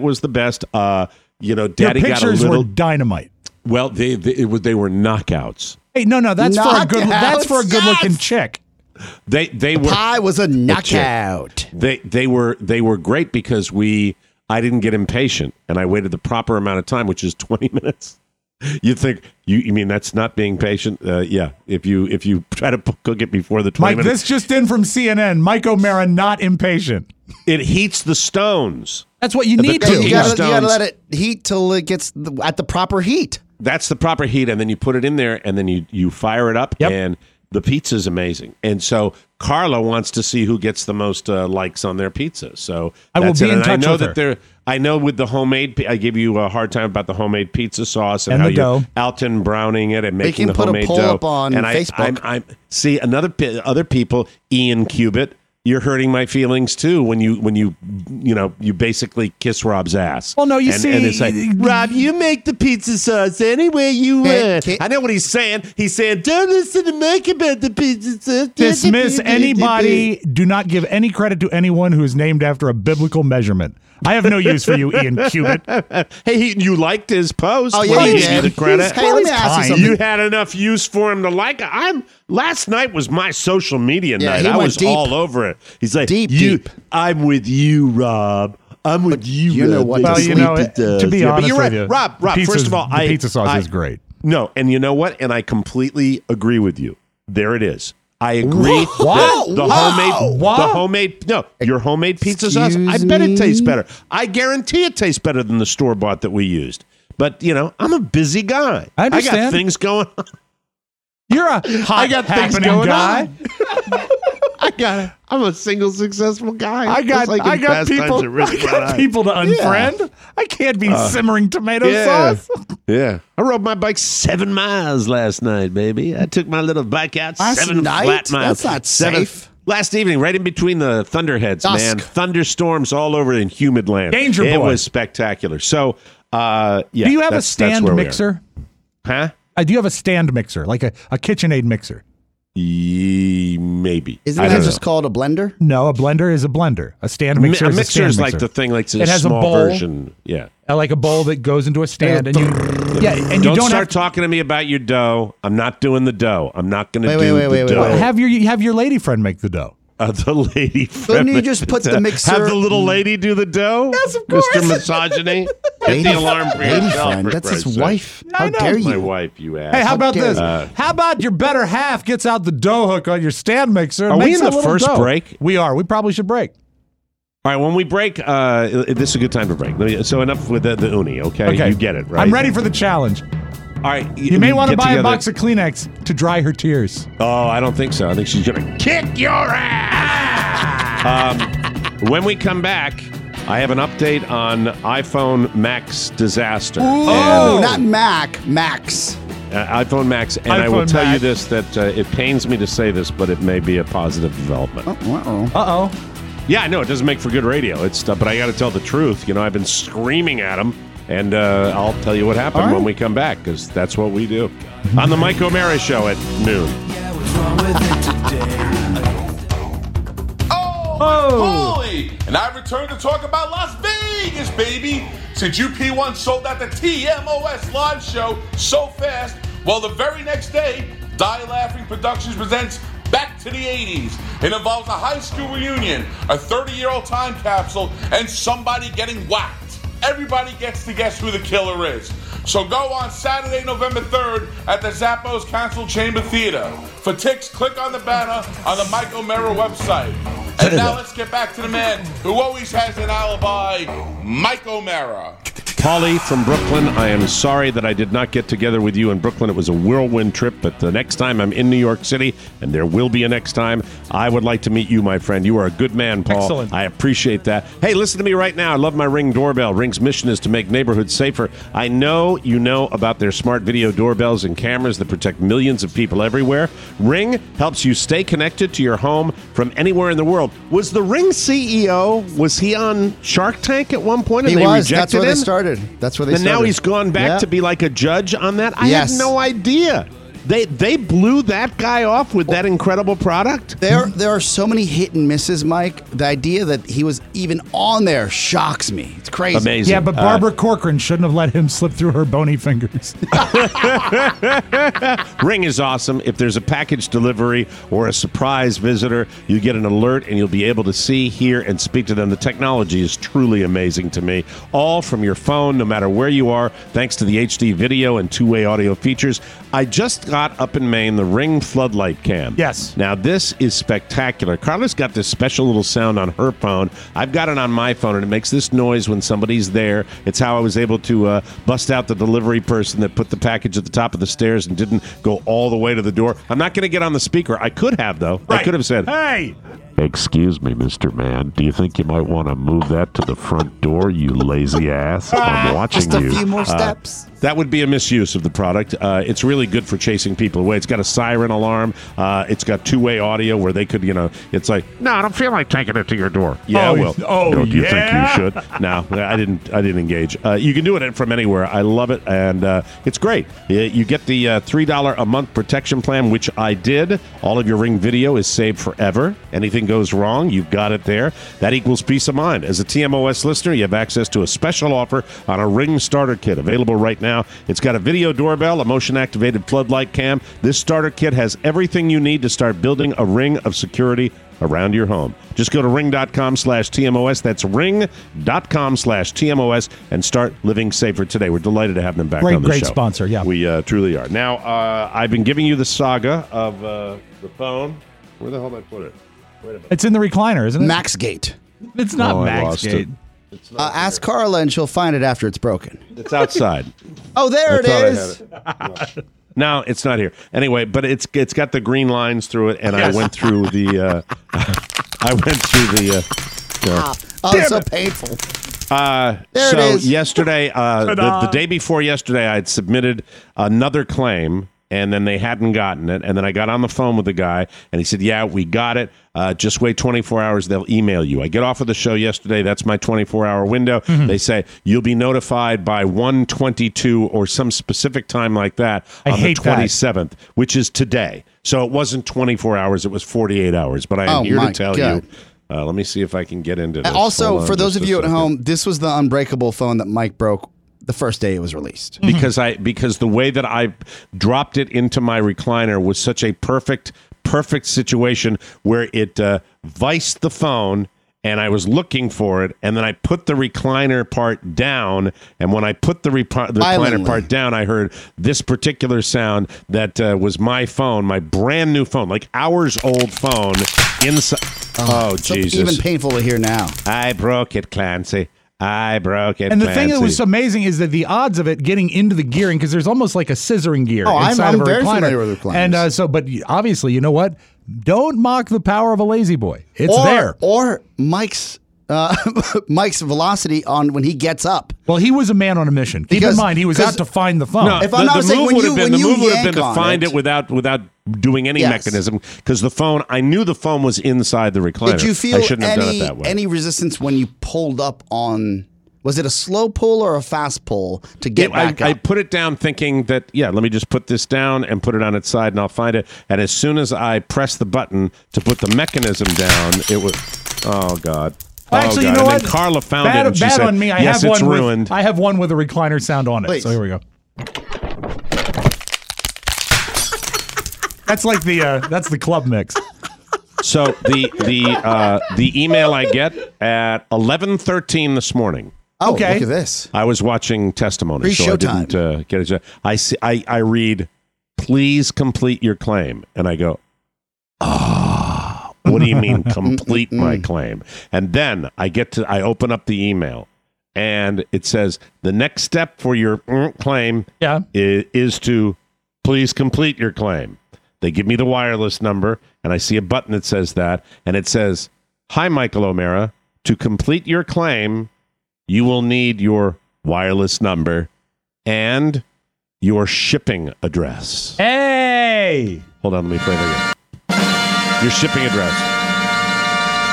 Your Daddy got a pictures little. were dynamite. Well, they were knockouts. Hey, no, that's for a good. That's for a Knockouts, good-looking yes. chick. They were. Pie was a knockout. They were great because I didn't get impatient and I waited the proper amount of time, which is 20 minutes. You think you mean that's not being patient? Yeah. If you try to cook it before the 20 Mike, minutes, this just in from CNN. Mike O'Mara not impatient. it heats the stones. That's what you The need cooking to. You gotta stones. let it heat till it gets at the proper heat. That's the proper heat, and then you put it in there, and then you fire it up, Yep. and the pizza's amazing. And so Carla wants to see who gets the most likes on their pizza. So I will that's be it. in And touch I know with that her. I know with the homemade. I gave you a hard time about the homemade pizza sauce and And how the you're dough. Alton Browning it and making can the put a homemade poll dough. up on and Facebook. I see other people. Ian Cubitt. You're hurting my feelings too when you basically kiss Rob's ass. Well, no, you and see- it's like, Rob, you make the pizza sauce any way you want. I know what he's saying. He's saying, don't listen to Mike about the pizza sauce. Dismiss anybody. Do not give any credit to anyone who is named after a biblical measurement. I have no use for you, Ian Cubitt. Hey, you liked his post. Oh, yeah, Well, you give did. the credit. Hey, let me ask you fine. something. You had enough use for him to like it. Last night was my social media Yeah, night. he I went was deep. all over it. He's like, Deep. I'm with you, Rob. I'm with you. you know Rob. what Make to Well, the you sleep know, sweet to be potatoes. Yeah, but honest you're with right. you, Rob, first of all, the pizza sauce is great. No, and you know what? And I completely agree with you. There it is. I agree. What? that The What? homemade. No, your homemade pizza sauce. I bet it tastes better. I guarantee it tastes better than the store bought that we used. But I'm a busy guy. I got understand. things going on. You're a hot, got things happening going guy. on. I'm a single successful guy. I got Just like in people. Fast Times at I Ridgemont got High. people to unfriend. I can't be simmering tomato Yeah. sauce. Yeah. I rode my bike 7 miles last night, baby. I took my little bike out Last 7 night? flat miles. That's not 7 safe. Last evening, right in between the thunderheads, Dusk. man. Thunderstorms all over in humid land. Danger It boy. was spectacular. So, yeah. Do you have a that's stand where we are. mixer? Huh? Do you have a stand mixer, like a KitchenAid mixer? Maybe. Isn't I that don't just know. called a blender? No, a blender is a blender. A stand mixer A is a mixer stand is mixer. like the thing, like it's a It has a small bowl. version. Yeah. Like a bowl that goes into a stand, and you and you Don't don't start have talking to me about your dough. I'm not doing the dough. I'm not going to Wait, do wait, the wait, wait, dough. wait. have your lady friend make the dough. The lady Couldn't friend. you just put the mixer? Have the little lady do the dough? Yes, of course. Mr. Misogyny. Hit the alarm for lady yourself. friend. for That's his Christ's sake. wife. I How know. dare My you? wife, you ass. Hey, how about dare this? you. How about your better half gets out the dough hook on your stand mixer? and Are we makes in a the little first dough? break? We are. We probably should break. All right, when we break, this is a good time to break. So enough with the uni, okay? Okay, You get it, right? I'm ready for the challenge. All right. You may want to get buy a together. box of Kleenex to dry her tears. Oh, I don't think so. I think she's going to kick your ass. When we come back, I have an update on iPhone Max disaster. Oh, And, not Mac. Max. iPhone Max. And I will iPhone tell you Max. this, that it pains me to say this, but it may be a positive development. Uh-oh. Uh-oh. Yeah, I know it doesn't make for good radio. It's but I got to tell the truth. I've been screaming at him, and I'll tell you what happened All right. when we come back, because that's what we do on the Mike O'Mara Show at noon. Holy! And I returned to talk about Las Vegas, baby! Since UP1 sold out the TMOS live show so fast, well, the very next day, Die Laughing Productions presents Back to the 80s. It involves a high school reunion, a 30-year-old time capsule, and somebody getting whacked. Everybody gets to guess who the killer is. So go on Saturday, November 3rd at the Zappos Council Chamber Theater. For tickets, click on the banner on the Mike O'Mara website. And now let's get back to the man who always has an alibi, Mike O'Mara. Paulie from Brooklyn, I am sorry that I did not get together with you in Brooklyn. It was a whirlwind trip, but the next time I'm in New York City, and there will be a next time, I would like to meet you, my friend. You are a good man, Paul. Excellent. I appreciate that. Hey, listen to me right now. I love my Ring doorbell. Ring's mission is to make neighborhoods safer. I know you know about their smart video doorbells and cameras that protect millions of people everywhere. Ring helps you stay connected to your home from anywhere in the world. Was the Ring CEO, was he on Shark Tank at one point? And He they was. rejected That's where him? they started. That's where they And started. now he's gone back Yeah. to be like a judge on that? I Yes. had no idea. They blew that guy off with that incredible product? There are so many hit and misses, Mike. The idea that he was even on there shocks me. It's crazy. Amazing. Yeah, but Barbara Corcoran shouldn't have let him slip through her bony fingers. Ring is awesome. If there's a package delivery or a surprise visitor, you get an alert and you'll be able to see, hear, and speak to them. The technology is truly amazing to me. All from your phone, no matter where you are, thanks to the HD video and two-way audio features. I just got up in Maine the Ring floodlight cam. Yes. Now, this is spectacular. Carla's got this special little sound on her phone. I've got it on my phone, and it makes this noise when somebody's there. It's how I was able to bust out the delivery person that put the package at the top of the stairs and didn't go all the way to the door. I'm not going to get on the speaker. I could have, though. Right. I could have said, "Hey, excuse me, Mr. Man. Do you think you might want to move that to the front door, you lazy ass? I'm watching Just you." a few more steps. That would be a misuse of the product. It's really good for chasing people away. It's got a siren alarm. It's got two-way audio where they could, it's like, No, I don't feel like taking it to your door. yeah, I will. Do you think you should? No, I didn't engage. You can do it from anywhere. I love it, and it's great. You get the $3 a month protection plan, which I did. All of your Ring video is saved forever. Anything goes wrong, you've got it there. That equals peace of mind. As a TMOS listener, you have access to a special offer on a Ring starter kit available right now. It's got a video doorbell, a motion-activated floodlight cam. This starter kit has everything you need to start building a ring of security around your home. Just go to ring.com/TMOS. That's ring.com/TMOS and start living safer today. We're delighted to have them back on the show. Great sponsor, yeah. We truly are. Now, I've been giving you the saga of the phone. Where the hell did I put it? Wait a minute. It's in the recliner, isn't it? Maxgate. It's not I lost it. Maxgate. Ask Carla and she'll find it after it's broken. It's outside. Oh, there it is. No, it's not here. Anyway, but it's got the green lines through it, and I went through the. Oh, so painful. There so it is. yesterday, the day before yesterday, I had submitted another claim, and then they hadn't gotten it. And then I got on the phone with the guy, and he said, "Yeah, we got it. Just wait 24 hours. They'll email you." I get off of the show yesterday. That's my 24-hour window. Mm-hmm. They say you'll be notified by 1:22 or some specific time like that on the 27th, which is today. So it wasn't 24 hours. It was 48 hours. But I am here to tell you. Let me see if I can get into this. Also, for those of you at home, this was the unbreakable phone that Mike broke the first day it was released. Because the way that I dropped it into my recliner was such a perfect situation where it viced the phone, and I was looking for it, and then I put the recliner part down, and when I put the recliner part down, I heard this particular sound that was my phone, my brand new phone, like hours old phone inside. Oh, Jesus. Even painful to hear now. I broke it, Clancy. I broke it. And the thing that was amazing is that the odds of it getting into the gearing, because there's almost like a scissoring gear inside of a very recliner. familiar with recliners. And but obviously, you know what? Don't mock the power of a lazy boy. It's there. Or Mike's velocity on when he gets up. Well, he was a man on a mission. Keep in mind, he was out to find the phone. No, if I'm not mistaken, the move would have been to on find it without doing any mechanism, because the phone, I knew the phone was inside the recliner. Did you feel I shouldn't have done it that way. any resistance when you pulled up on? Was it a slow pull or a fast pull to get back up? I put it down thinking that, let me just put this down and put it on its side and I'll find it. And as soon as I pressed the button to put the mechanism down, it was, oh, God. Actually, God. you know and what? Then Carla found it and she bad said, on me. yes, it's ruined. I have one with a recliner sound on it. Please. So here we go. That's like that's the club mix. So the email I get at 11:13 this morning. Oh, okay. Look at this. I was watching testimony, so I didn't get it. I read, "Please complete your claim," and I go, what do you mean complete my claim? And then I open up the email, and it says the next step for your claim is to please complete your claim. They give me the wireless number, and I see a button that says that, and it says, "Hi, Michael O'Mara. To complete your claim, you will need your wireless number and your shipping address." Hey! Hold on, let me play that again. Your shipping address.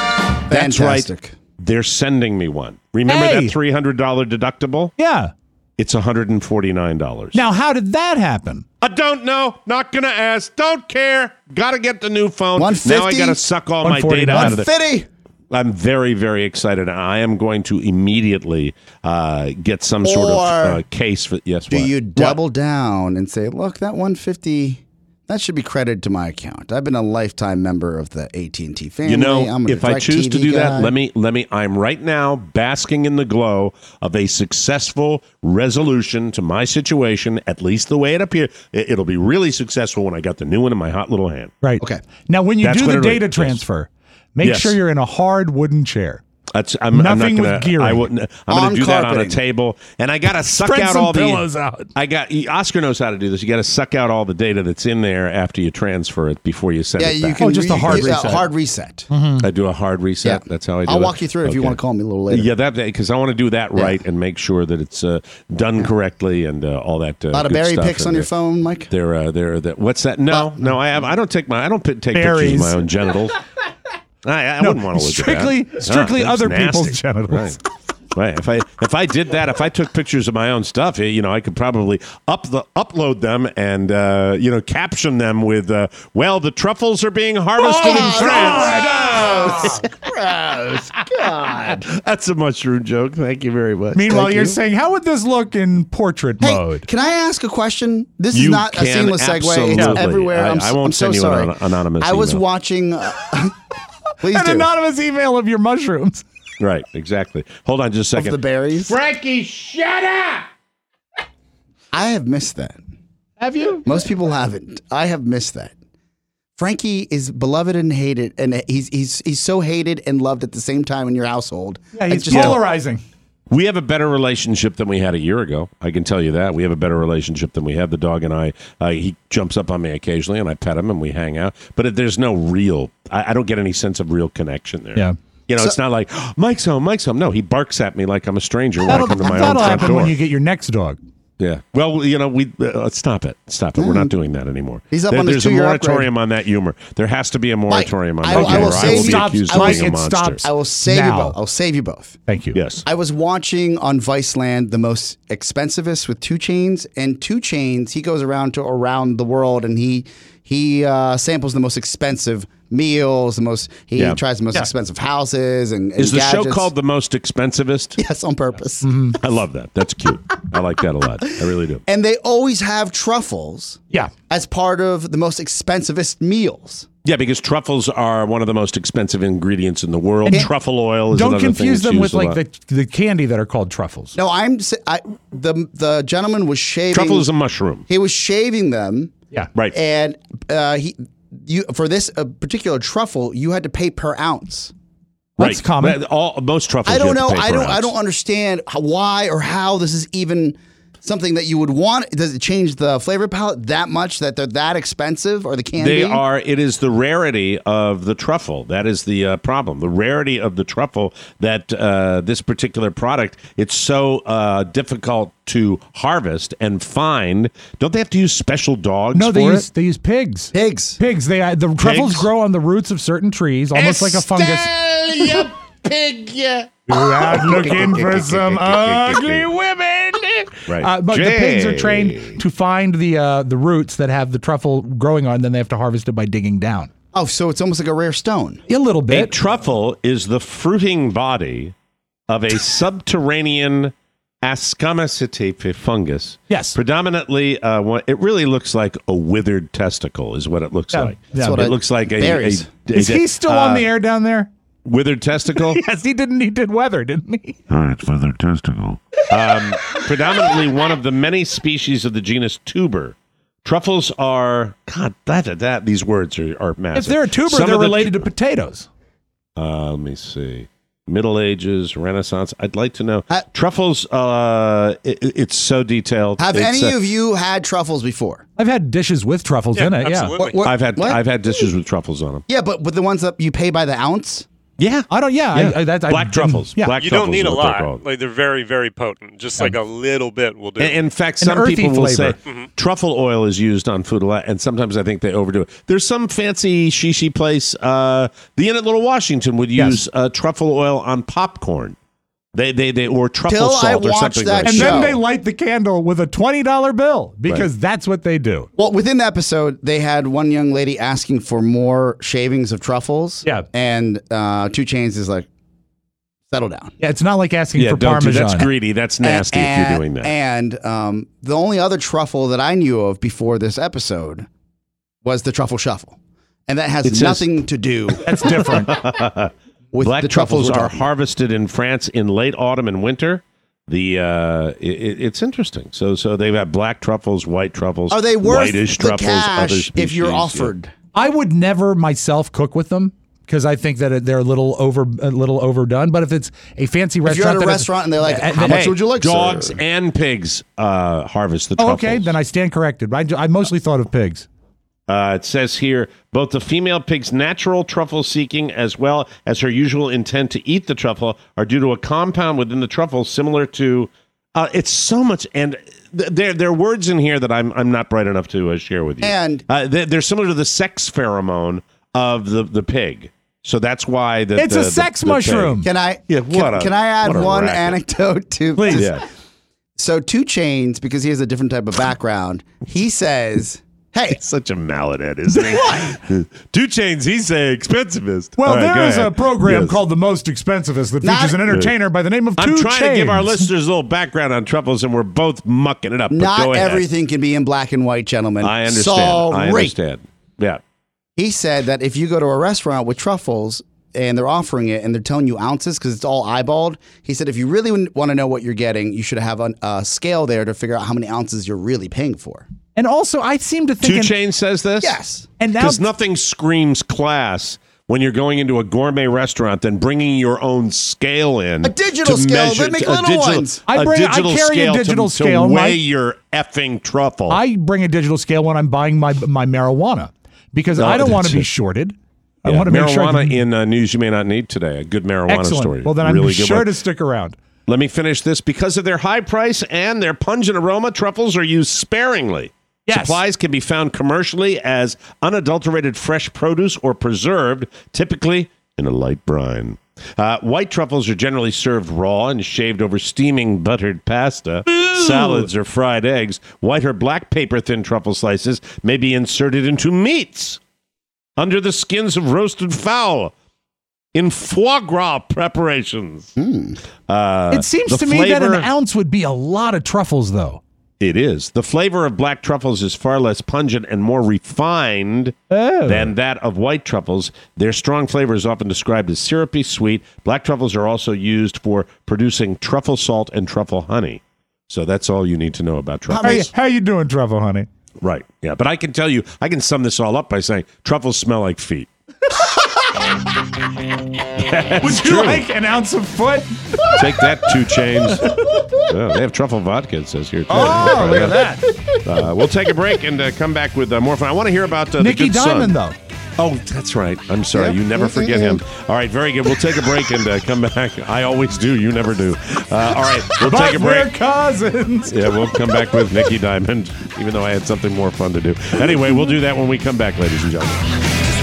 That's Fantastic. right. They're sending me one. Remember that $300 deductible? Yeah. It's $149. Now, how did that happen? I don't know. Not gonna ask. Don't care. Gotta get the new phone. 150? Now I gotta suck all my data out of it. 150. I'm very, very excited. I am going to immediately get some sort of case for. Yes. Do what? you double down and say, look, that 150? That should be credited to my account. I've been a lifetime member of the AT&T family. You know, I'm a if I choose to DirecTV do guy. that, let me. I'm right now basking in the glow of a successful resolution to my situation. At least the way it appears, it'll be really successful when I got the new one in my hot little hand. Right. Okay. Now, when you That's do what the it is. data Yes. transfer, make Yes. sure you're in a hard wooden chair. I'm not Nothing gonna. with gearing. I wouldn't. I'm On going to do that on a carpeting. table, and I got to suck Spread out some all the pillows out. Oscar knows how to do this. You got to suck out all the data that's in there after you transfer it before you send Yeah, it you back. can. just a hard reset. Hard reset. I do a hard reset. Yeah. That's how I do it. I'll walk you through it if you Okay. want to call me a little later. Yeah, that because I want to do that right and make sure that it's done correctly and all that. A lot of good berry stuff pics in on your there. phone, Mike. They're what's that? No, I don't take take Berries. pictures of my own genitals. I wouldn't want to look strictly- at that. strictly that's other nasty. people's genitals. Right. If I did that, if I took pictures of my own stuff, I could probably upload them and caption them with the truffles are being harvested in France. Gross. God. That's a mushroom joke. Thank you very much. Meanwhile, Thank you're you. saying, how would this look in portrait Hey, mode? can I ask a question? This is You not a can, seamless segue. absolutely. It's everywhere. I won't I'm so send you sorry. an anonymous I was email. watching. Please An do. anonymous email of your mushrooms. Right, exactly. Hold on just a Of second. the berries. Frankie, shut up! I have missed that. Have you? Most people haven't. I have missed that. Frankie is beloved and hated, and he's so hated and loved at the same time in your household. Yeah, he's I just don't- polarizing. We have a better relationship than we had a year ago. I can tell you that. We have a better relationship than we had. The dog and I, he jumps up on me occasionally, and I pet him, and we hang out. But there's no real, I don't get any sense of real connection there. Yeah. It's not like, Mike's home. No, he barks at me like I'm a stranger when I come to my own That'll front happen door. when you get your next dog. Yeah. Well, we stop it. Stop it. We're not doing that anymore. He's up on his There's a 2-year moratorium on that humor. There has to be a moratorium on that I will humor. save I will you- be Stop, accused Mike, of being a it monster. stops. I will save you Now. both. I'll save you both. Thank you. Yes. I was watching on Viceland the most expensivest with 2 Chainz, and 2 Chainz, he goes around the world and he samples the most expensive meals, he tries the most expensive houses and Is the show gadgets. called The Most Expensivest? Yes, on purpose. I love that. That's cute. I like that a lot. I really do. And they always have truffles Yeah. as part of the most expensivest meals. Yeah, because truffles are one of the most expensive ingredients in the world. Truffle oil is Don't another thing confuse that's them with used a lot. like the candy that are called truffles. No, the gentleman was shaving. Truffle is a mushroom. He was shaving them. Yeah. Right. And for this particular truffle, you had to pay per ounce. That's common. Most truffles. I don't you know. have to pay per I ounce. don't understand why or how this is even something that you would want. Does it change the flavor palette that much that they're that expensive, or they can They be? are. It is the rarity of the truffle. That is the problem. The rarity of the truffle that this particular product. It's so difficult to harvest and find. Don't they have to use special dogs? No, for they use pigs. Pigs. The truffles grow on the roots of certain trees, almost like a fungus. you pig, you. You're out looking for some ugly women. Right. But the pigs are Jay. trained to find the roots that have the truffle growing on. Then they have to harvest it by digging down. Oh, so it's almost like a rare stone. A little A bit. truffle is the fruiting body of a subterranean Ascomycete fungus. Yes. Predominantly, it really looks like a withered testicle is what it looks like. That's what It looks like berries. Is he still on the air down there? withered testicle? Yes, he did weather, didn't he? All right, withered testicle. Predominantly one of the many species of the genus tuber. Truffles are, God, these words are massive. If they're a tuber, Some they're of the related to potatoes. Let me see. Middle Ages, Renaissance. I'd like to know. Ha- Truffles, it's so detailed. Have It's, any of you had truffles before? I've had dishes with truffles in it. absolutely. What- I've had what? I've had dishes with truffles on them. Yeah, but with the ones that you pay by the ounce? Yeah. I don't. Yeah, Yeah. Black truffles. Yeah. Black You don't truffles need is a what they're lot. called. Like they're very, very potent. Just like a little bit will do. In fact, An some earthy people will flavor. say truffle oil is used on food a lot, and sometimes I think they overdo it. There's some fancy shishi place, the Inn at Little Washington would use truffle oil on popcorn. They or truffle Till I salt or watched something that like And that. then they light the candle with a $20 bill because that's what they do. Well, within the episode, they had one young lady asking for more shavings of truffles. Yeah. And 2 Chainz is like, settle down. Yeah, it's not like asking for don't do Parmesan. that's greedy. That's nasty if you're doing that. And the only other truffle that I knew of before this episode was the truffle shuffle. And that has nothing to do That's different. with Black the truffles we're are talking about. harvested in France in late autumn and winter. It's interesting. So they've got black truffles, white truffles, Are they worth whitish the truffles, other cash species. if you're offered? I would never myself cook with them because I think that they're a little overdone. But if it's a fancy If you're restaurant, at a restaurant and they're like, how much would you like, dogs sir? and pigs harvest the truffles. okay, then I stand corrected. I mostly thought of pigs. It says here, both the female pig's natural truffle seeking as well as her usual intent to eat the truffle are due to a compound within the truffle similar to, it's so much, and there are words in here that I'm not bright enough to share with you. And they're similar to the sex pheromone of the pig. So that's why It's a sex mushroom. Can I? Yeah, Can I add what a one racket. anecdote to? Please. Yeah. So 2 Chainz, because he has a different type of background, he says, "Hey, Such a mallet head, isn't he? 2 Chainz, he's the expensivest. Well, All right, go there is a ahead. program Yes. called The Most Expensivest that Not- features an entertainer by the name of 2 I'm trying to give our Chainz. listeners a little background on truffles, and we're both mucking it up. But not go ahead. everything can be in black and white, gentlemen." I understand. Sorry. I understand. Yeah. He said that if you go to a restaurant with truffles and they're offering it and they're telling you ounces because it's all eyeballed, he said if you really want to know what you're getting, you should have a scale there to figure out how many ounces you're really paying for. And also, I seem to 2 think... Chainz says this? Yes. And now... Because nothing screams class when you're going into a gourmet restaurant than bringing your own scale in. A digital to scale. measure- They make a little digital- ones. I carry a digital scale. to weigh your effing truffle. I bring a digital scale when I'm buying my marijuana because I don't want to be shorted. I want to make sure. Marijuana in news you may not need today. A good marijuana Excellent. story. Well, then Really I'm good sure one. to stick around. Let me finish this. Because of their high price and their pungent aroma, truffles are used sparingly. Yes. Supplies can be found commercially as unadulterated fresh produce or preserved, typically in a light brine. White truffles are generally served raw and shaved over steaming buttered pasta, salads, or fried eggs. White or black paper-thin truffle slices may be inserted into meats, under the skins of roasted fowl, in foie gras preparations. It seems the to me that an flavor- ounce would be a lot of truffles, though. It is. The flavor of black truffles is far less pungent and more refined than that of white truffles. Their strong flavor is often described as syrupy sweet. Black truffles are also used for producing truffle salt and truffle honey. So that's all you need to know about truffles. How you doing, truffle honey? Right. Yeah. But I can tell you, I can sum this all up by saying truffles smell like feet. Would you like an ounce of foot? Take that, 2 Chainz. Oh, they have truffle vodka, it says here, too. Oh, look at that. We'll take a break and come back with more fun. I want to hear about the Nicky good son. Diamond, though. Oh, that's right. I'm sorry. You never forget him. All right, very good. We'll take a break and come back. I always do. You never do. All right, we'll But take a break. we're cousins. Yeah, we'll come back with Nicky Diamond, even though I had something more fun to do. Anyway, we'll do that when we come back, ladies and gentlemen.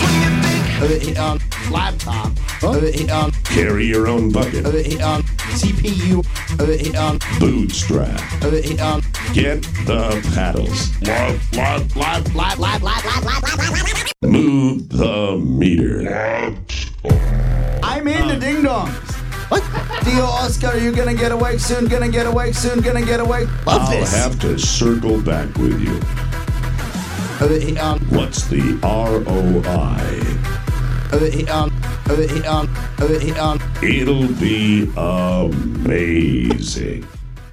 Laptop. Carry your own bucket. CPU. Bootstrap. Get the paddles. Move the meter. I'm in the ding dongs. What? Dio Oscar, you gonna get awake soon? Gonna get awake soon? Gonna get awake? Love I'll this. have to circle back with you. What's the ROI? It'll be amazing.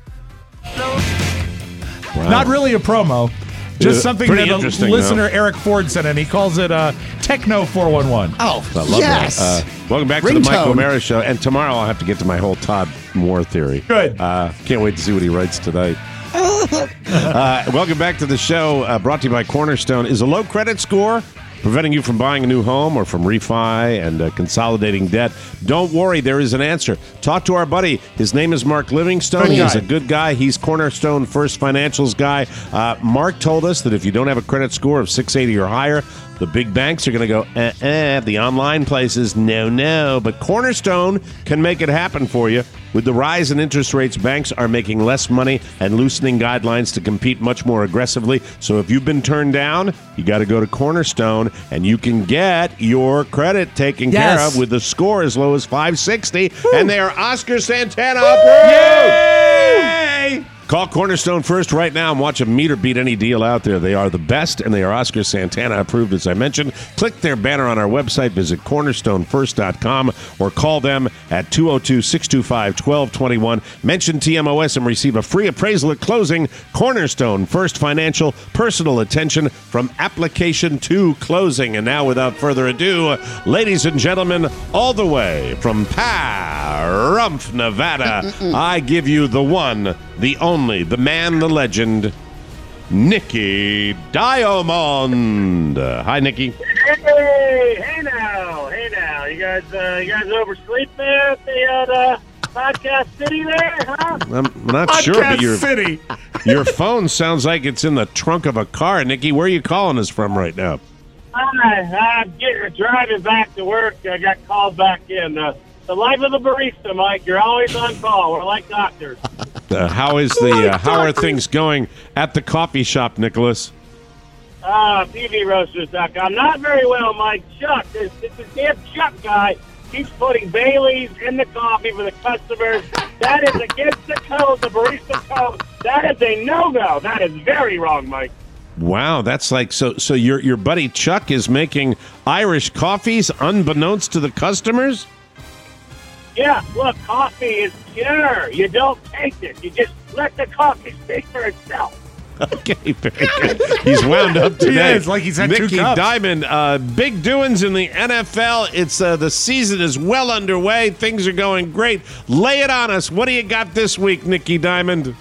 Not really a promo. Just something pretty that a interesting, listener, though. Eric Ford, sent in. He calls it Techno 411. Oh, I love yes. that. Welcome back to the Mike Ringtone. O'Mara Show. And tomorrow I'll have to get to my whole Todd Moore theory. Good. Can't wait to see what he writes tonight. Welcome back to the show, brought to you by Cornerstone. Is a low credit score preventing you from buying a new home or from refi and consolidating debt? Don't worry, there is an answer. Talk to our buddy. His name is Mark Livingstone. Good He's guy. a good guy. He's Cornerstone First Financials guy. Mark told us that if you don't have a credit score of 680 or higher, The big banks are going to go, the online places, no. But Cornerstone can make it happen for you. With the rise in interest rates, banks are making less money and loosening guidelines to compete much more aggressively. So if you've been turned down, you got to go to Cornerstone, and you can get your credit taken care of with the score as low as 560. Woo. And they are Oscar Santana approved. Yay! Call Cornerstone first right now and watch a meter beat any deal out there. They are the best, and they are Oscar Santana approved, as I mentioned. Click their banner on our website. Visit cornerstonefirst.com or call them at 202-625-1221. Mention TMOS and receive a free appraisal at closing. Cornerstone First Financial, personal attention from application to closing. And now, without further ado, ladies and gentlemen, all the way from Pahrump, Nevada, I give you the one, the only, the man, the legend, Nicky Diamond. Hi, Nicky. Hey now. You guys oversleep there at the Podcast City there, huh? I'm not Podcast sure, but your phone sounds like it's in the trunk of a car. Nicky, where are you calling us from right now? I'm driving back to work. I got called back in. The life of the barista, Mike. You're always on call. We're like doctors. How are things going at the coffee shop, Nicholas? PVRoasters.com. Not very well, Mike. Chuck, this damn Chuck guy keeps putting Baileys in the coffee for the customers. That is against the code, the barista code. That is a no-go. That is very wrong, Mike. Wow, that's like so your buddy Chuck is making Irish coffees unbeknownst to the customers? Yeah, look, coffee is pure. You don't taste it. You just let the coffee speak for itself. Okay, very good. He's wound up today. It's like he's had Nicky 2 cups. Diamond, big doings in the NFL. It's the season is well underway. Things are going great. Lay it on us. What do you got this week, Nicky Diamond?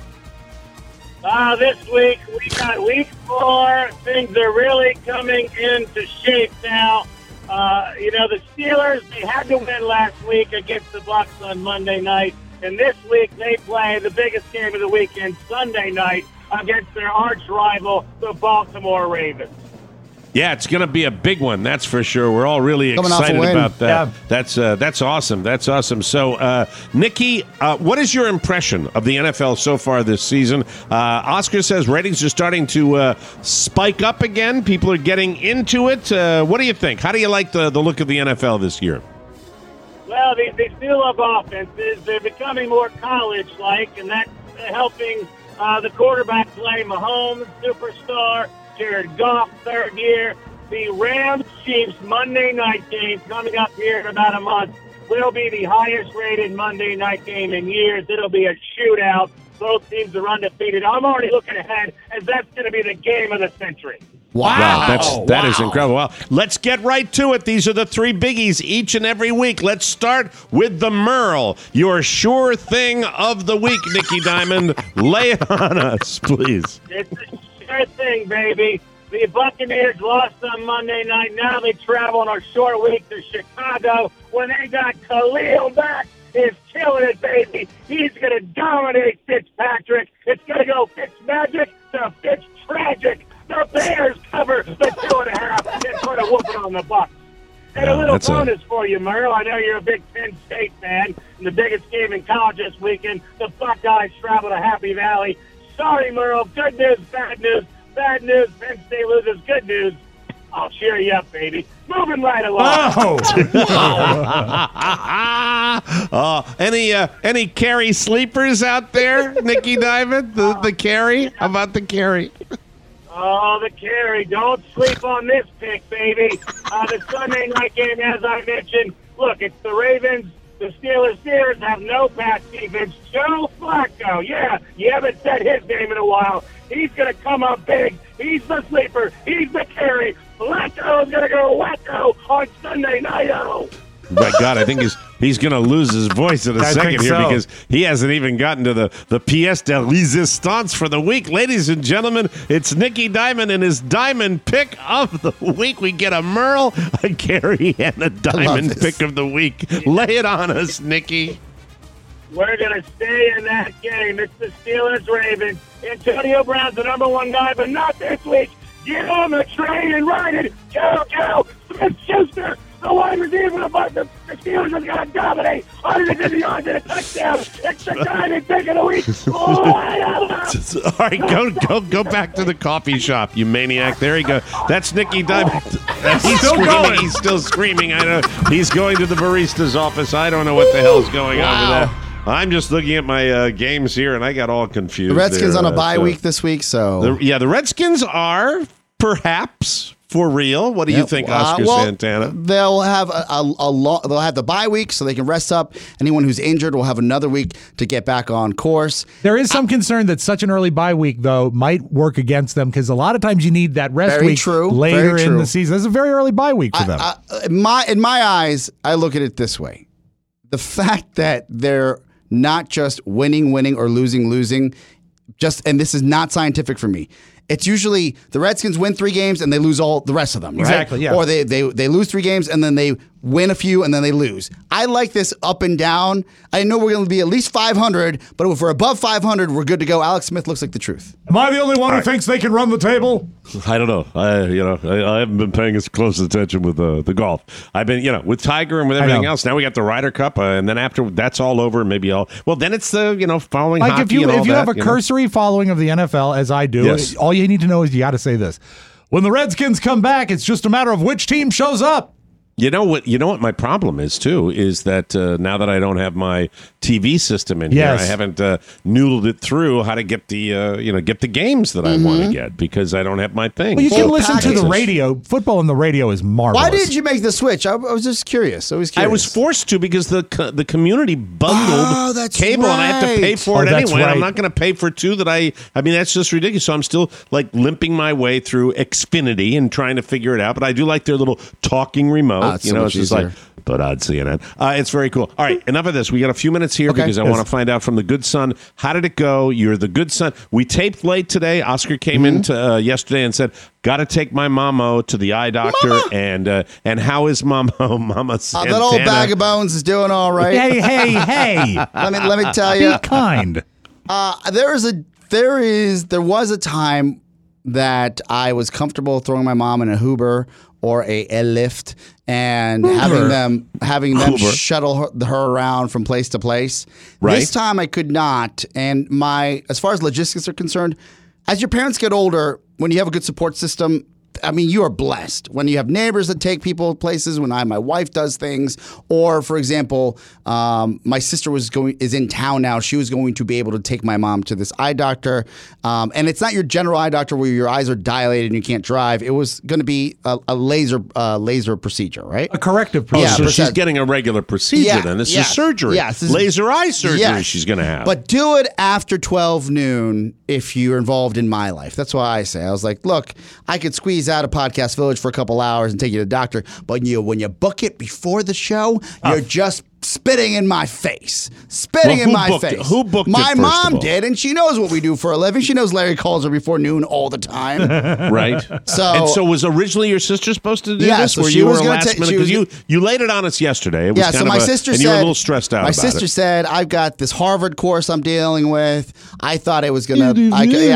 This week we got week 4. Things are really coming into shape now. The Steelers, they had to win last week against the Bucs on Monday night. And this week they play the biggest game of the weekend, Sunday night, against their arch rival, the Baltimore Ravens. Yeah, it's going to be a big one, that's for sure. We're all really excited about that. Yeah. That's awesome. That's awesome. So, Nicky, what is your impression of the NFL so far this season? Oscar says ratings are starting to spike up again. People are getting into it. What do you think? How do you like the look of the NFL this year? Well, they still love offenses. They're becoming more college-like, and that's helping the quarterback play. Mahomes, superstar. Jared Goff, third year. The Rams-Chiefs Monday night game coming up here in about a month will be the highest-rated Monday night game in years. It'll be a shootout. Both teams are undefeated. I'm already looking ahead as that's going to be the game of the century. Wow, that is incredible. Well, let's get right to it. These are the 3 biggies each and every week. Let's start with the Merle, your sure thing of the week, Nicky Diamond. Lay it on us, please. It's a sure thing, baby. The Buccaneers lost on Monday night. Now they travel on a short week to Chicago when they got Khalil back. Is killing it, baby. He's going to dominate Fitzpatrick. It's going to go Fitzmagic to Fitztragic. The Bears cover the 2.5 and put a whooping on the Bucs. And a little bonus for you, Merle. I know you're a big Penn State fan. And the biggest game in college this weekend, the Buckeyes travel to Happy Valley. Sorry, Merle. Good news, bad news. Bad news, Penn State loses. Good news, I'll cheer you up, baby. Moving right along. Any Carey sleepers out there, Nicky Diamond? The Carey? How about the Carey? Oh, the Carey. Don't sleep on this pick, baby. The Sunday night game, as I mentioned, look, it's the Ravens. The Steelers have no pass defense. Joe Flacco, yeah, you haven't said his name in a while. He's going to come up big. He's the sleeper. He's the Carey. Flacco's going to go wacko on Sunday night. My God, I think he's going to lose his voice in a second here because he hasn't even gotten to the pièce de résistance for the week. Ladies and gentlemen, it's Nicky Diamond and his Diamond Pick of the Week. We get a Merle, a Carey, and a Diamond Pick of the Week. Lay it on us, Nicky. We're going to stay in that game. It's the Steelers-Ravens. Antonio Brown's the number 1 guy, but not this week. Get on the train and ride it. Go. Smith-Schuster, the wide receiver of the Steelers is going to dominate. 150 yards and a touchdown. It's the Diamond pick of the week. All right, go back to the coffee shop, you maniac. There you go. That's Nicky Diamond. He's still screaming. going. He's still screaming. I know. He's going to the barista's office. I don't know what the hell's going on with that. I'm just looking at my games here, and I got all confused. The Redskins there, on a bye week this week, so the Redskins are perhaps for real. What do you think, Oscar Santana? They'll have they'll have the bye week so they can rest up. Anyone who's injured will have another week to get back on course. There is some concern that such an early bye week, though, might work against them because a lot of times you need that rest week later in the season. It's a very early bye week for them. In my eyes, I look at it this way. The fact that they're not just winning or losing, and this is not scientific for me. It's usually the Redskins win 3 games and they lose all the rest of them, right? Exactly, yeah. Or they lose 3 games and then they win a few and then they lose. I like this up and down. I know we're going to be at least 500, but if we're above 500, we're good to go. Alex Smith looks like the truth. Am I the only one who thinks they can run the table? I don't know. I haven't been paying as close attention with the golf. I've been, with Tiger and with everything else. Now we got the Ryder Cup, and then after that's all over, maybe then it's the following like hockey if you and all if you that, have a cursory following of the NFL, as I do, all you need to know is you got to say this: when the Redskins come back, it's just a matter of which team shows up. You know what my problem is too is that now that I don't have my TV system in here, I haven't noodled it through how to get the get the games that I want to get because I don't have my thing. Well, you can listen to the radio. Football on the radio is marvelous. Why did you make the switch? I was just curious. I was forced to because the community bundled cable and I have to pay for it anyway. Right. I'm not going to pay for 2 that I mean that's just ridiculous. So I'm still like limping my way through Xfinity and trying to figure it out. But I do like their little talking remote. It's just like, but I'd see it. It's very cool. All right, enough of this. We got a few minutes here because I want to find out from the good son. How did it go? You're the good son. We taped late today. Oscar came in yesterday and said, got to take my mama to the eye doctor. Mama! And how is Mama Santana? That old bag of bones is doing all right. Hey. let me tell you. Be kind. There was a time that I was comfortable throwing my mom in a Uber or a Lyft and having them shuttle her around from place to place. Right. This time I could not. And as far as logistics are concerned, as your parents get older, when you have a good support system, I mean, you are blessed when you have neighbors that take people places. When my wife does things, or for example, my sister is in town now. She was going to be able to take my mom to this eye doctor, and it's not your general eye doctor where your eyes are dilated and you can't drive. It was going to be a laser procedure, right? A corrective procedure. Yeah, so she's getting a regular procedure. Then this is surgery. Yes, laser eye surgery. She's going to have. But do it after 12 noon if you're involved in my life. That's why I say I was like, look, I could squeeze out of Podcast Village for a couple hours and take you to the doctor, but when you book it before the show, you're just spitting in my face. Who booked it? My mom did, and she knows what we do for a living. She knows Larry calls her before noon all the time. Right. So was originally your sister supposed to do this? So you were last minute? Because you laid it on us yesterday. It was so my sister said, you were a little stressed out about it. My sister said, I've got this Harvard course I'm dealing with. I thought it was going to...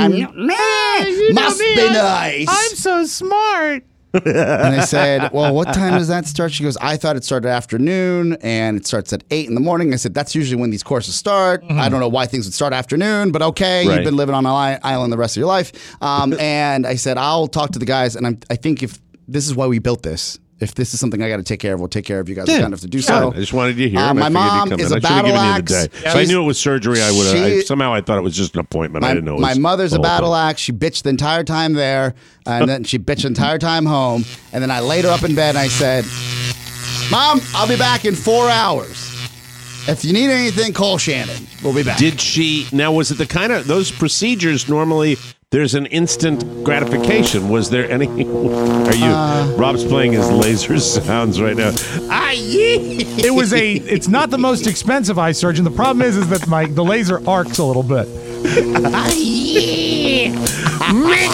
Must be nice. I'm so smart. And I said, well, what time does that start? She goes, I thought it started afternoon and it starts at 8 in the morning. I said, that's usually when these courses start. I don't know why things would start afternoon, but okay. You've been living on an island the rest of your life. And I said, I'll talk to the guys. And I think if this is why we built this. If this is something I got to take care of, we'll take care of. You guys are kind of to do so. I just wanted you here. My mom is a battle axe. If I knew it was surgery, I would have. Somehow I thought it was just an appointment. I didn't know it was my mother's a battle axe. She bitched the entire time there, and then she bitched the entire time home. And then I laid her up in bed and I said, Mom, I'll be back in 4 hours. If you need anything, call Shannon. We'll be back. Did she? Now, was it the kind of those procedures normally? There's an instant gratification. Was there any? Are you? Rob's playing his laser sounds right now. It's not the most expensive eye surgeon. The problem is that the laser arcs a little bit. Mi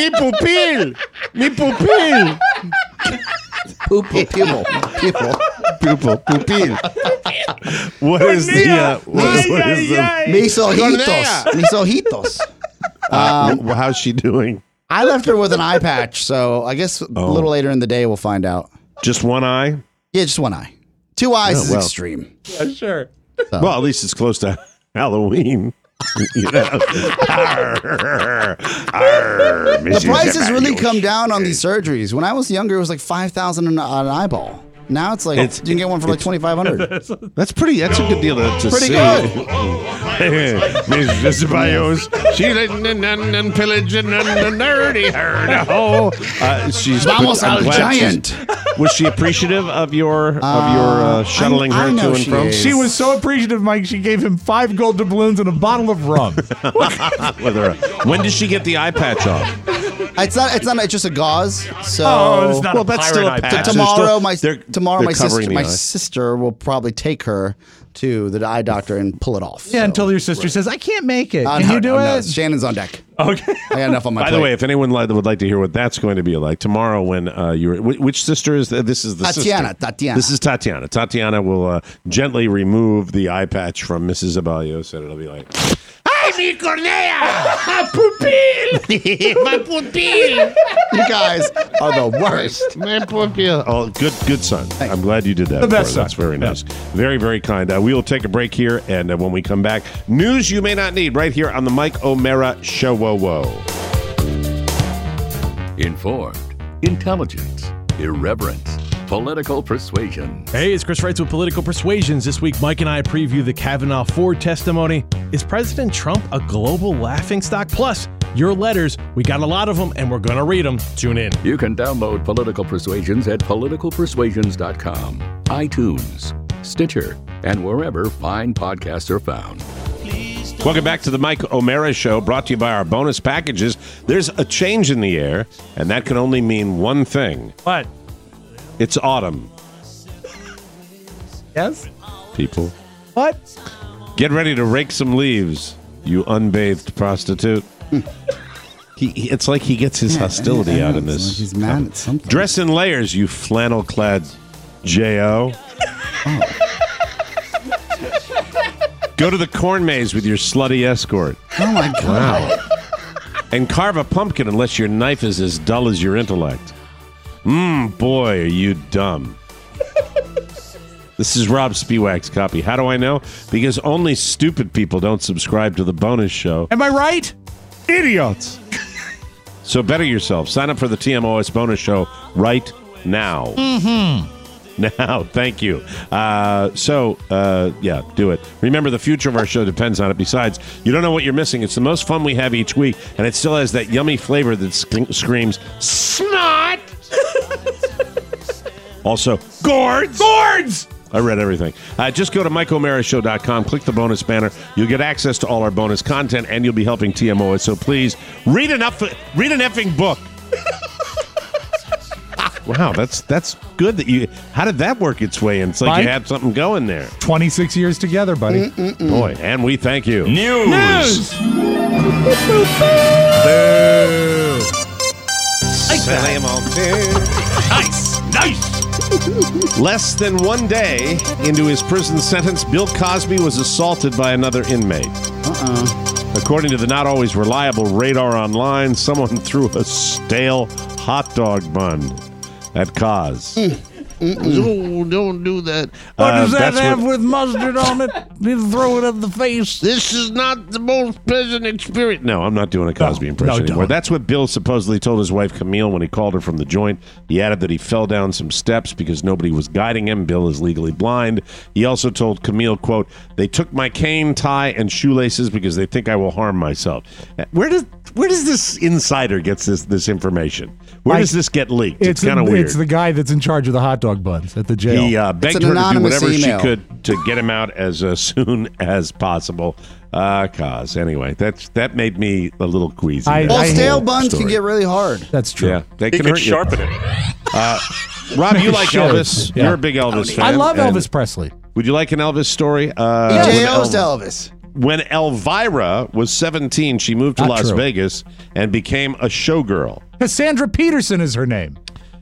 pupil. Pupil. Pupil. What is the Misojitos. How's she doing? I left her with an eye patch, so I guess a little later in the day we'll find out. Just one eye? Yeah, just one eye. 2 eyes is extreme. Yeah, sure. So. Well, at least it's close to Halloween. The prices really come down on these surgeries. When I was younger, it was like $5,000 an eyeball. Now it's like you can get one for like $2,500. That's a good deal to pretty see. good. Miss Bios, she and pillage and nerdy her. She's Vamos al giant. Was she appreciative of your shuttling her to and from? She was so appreciative, Mike. She gave him 5 gold doubloons and a bottle of rum. When did she get the eye patch off? It's just a gauze. So it's not a that's pirate still eye a patch. Tomorrow, my covering sister will probably take her to the eye doctor and pull it off. Yeah, until your sister says, I can't make it. Can no, you do no, it? Shannon's on deck. Okay. I got enough on my plate. By the way, if anyone would like to hear what that's going to be like tomorrow, when which sister is this? Is the Tatiana? sister. Tatiana. This is Tatiana. Tatiana will gently remove the eye patch from Mrs. Aballos, and it'll be like, ¡Ay, mi cornea! ¡A pupil! ¡My pupil! You guys are the worst. My pupil. Oh, good son. I'm glad you did that. The best That's son. very nice. Very, very kind. We will take a break here, and when we come back, news you may not need right here on the Mike O'Mara Show. Whoa. Informed, intelligent, irreverent, political persuasion. Hey, it's Chris Wrights with Political Persuasions. This week, Mike and I preview the Kavanaugh Ford testimony. Is President Trump a global laughingstock? Plus, your letters. We got a lot of them, and we're going to read them. Tune in. You can download Political Persuasions at politicalpersuasions.com, iTunes, Stitcher, and wherever fine podcasts are found. Welcome back to the Mike O'Mara Show, brought to you by our bonus packages. There's a change in the air, and that can only mean one thing. What? It's autumn. Yes? People. What? Get ready to rake some leaves, you unbathed prostitute. It's like he gets his hostility out in this. He's mad at something. Dress in layers, you flannel-clad J.O. Go to the corn maze with your slutty escort. Oh, my God. Wow. And carve a pumpkin unless your knife is as dull as your intellect. Boy, are you dumb. This is Rob Spiewak's copy. How do I know? Because only stupid people don't subscribe to the bonus show. Am I right? Idiots. So better yourself. Sign up for the TMOS bonus show right now. Mm-hmm. Now, thank you. Yeah, do it. Remember, the future of our show depends on it. Besides, you don't know what you're missing. It's the most fun we have each week, and it still has that yummy flavor that screams, snot! Also, gourds! Gourds! I read everything. Just go to MikeO'MaraShow.com, click the bonus banner. You'll get access to all our bonus content, and you'll be helping TMOS. So please, read an effing book. Wow, that's good that you. How did that work its way in? It's like Mike? you had something going there. 26 years together, buddy. Boy, and we thank you. News! Boo! Nice! Less than 1 day into his prison sentence, Bill Cosby was assaulted by another inmate. According to the not always reliable Radar Online, someone threw a stale hot dog bun at Cos. Oh, don't do that. What does that have with mustard on it? You throw it at the face. This is not the most pleasant experience. No, I'm not doing a Cosby impression anymore. don't. That's what Bill supposedly told his wife Camille when he called her from the joint. He added that he fell down some steps because nobody was guiding him. Bill is legally blind. He also told Camille, quote, "They took my cane, tie, and shoelaces because they think I will harm myself." Where does this insider get this information? Where does this get leaked? It's kind of weird. It's the guy that's in charge of the hot dog buns at the jail. He begged her to do whatever she could to get him out as soon as possible. Cause anyway, that made me a little queasy. Stale buns can get really hard. That's true. Yeah, they He can could hurt you. sharpen it. Rob, you like Should. Elvis? Yeah. You're a big Elvis fan. I love and Elvis Presley. Would you like an Elvis story? EJO's to Elvis. When Elvira was 17, she moved to Not Las true. Vegas and became a showgirl. Cassandra Peterson is her name.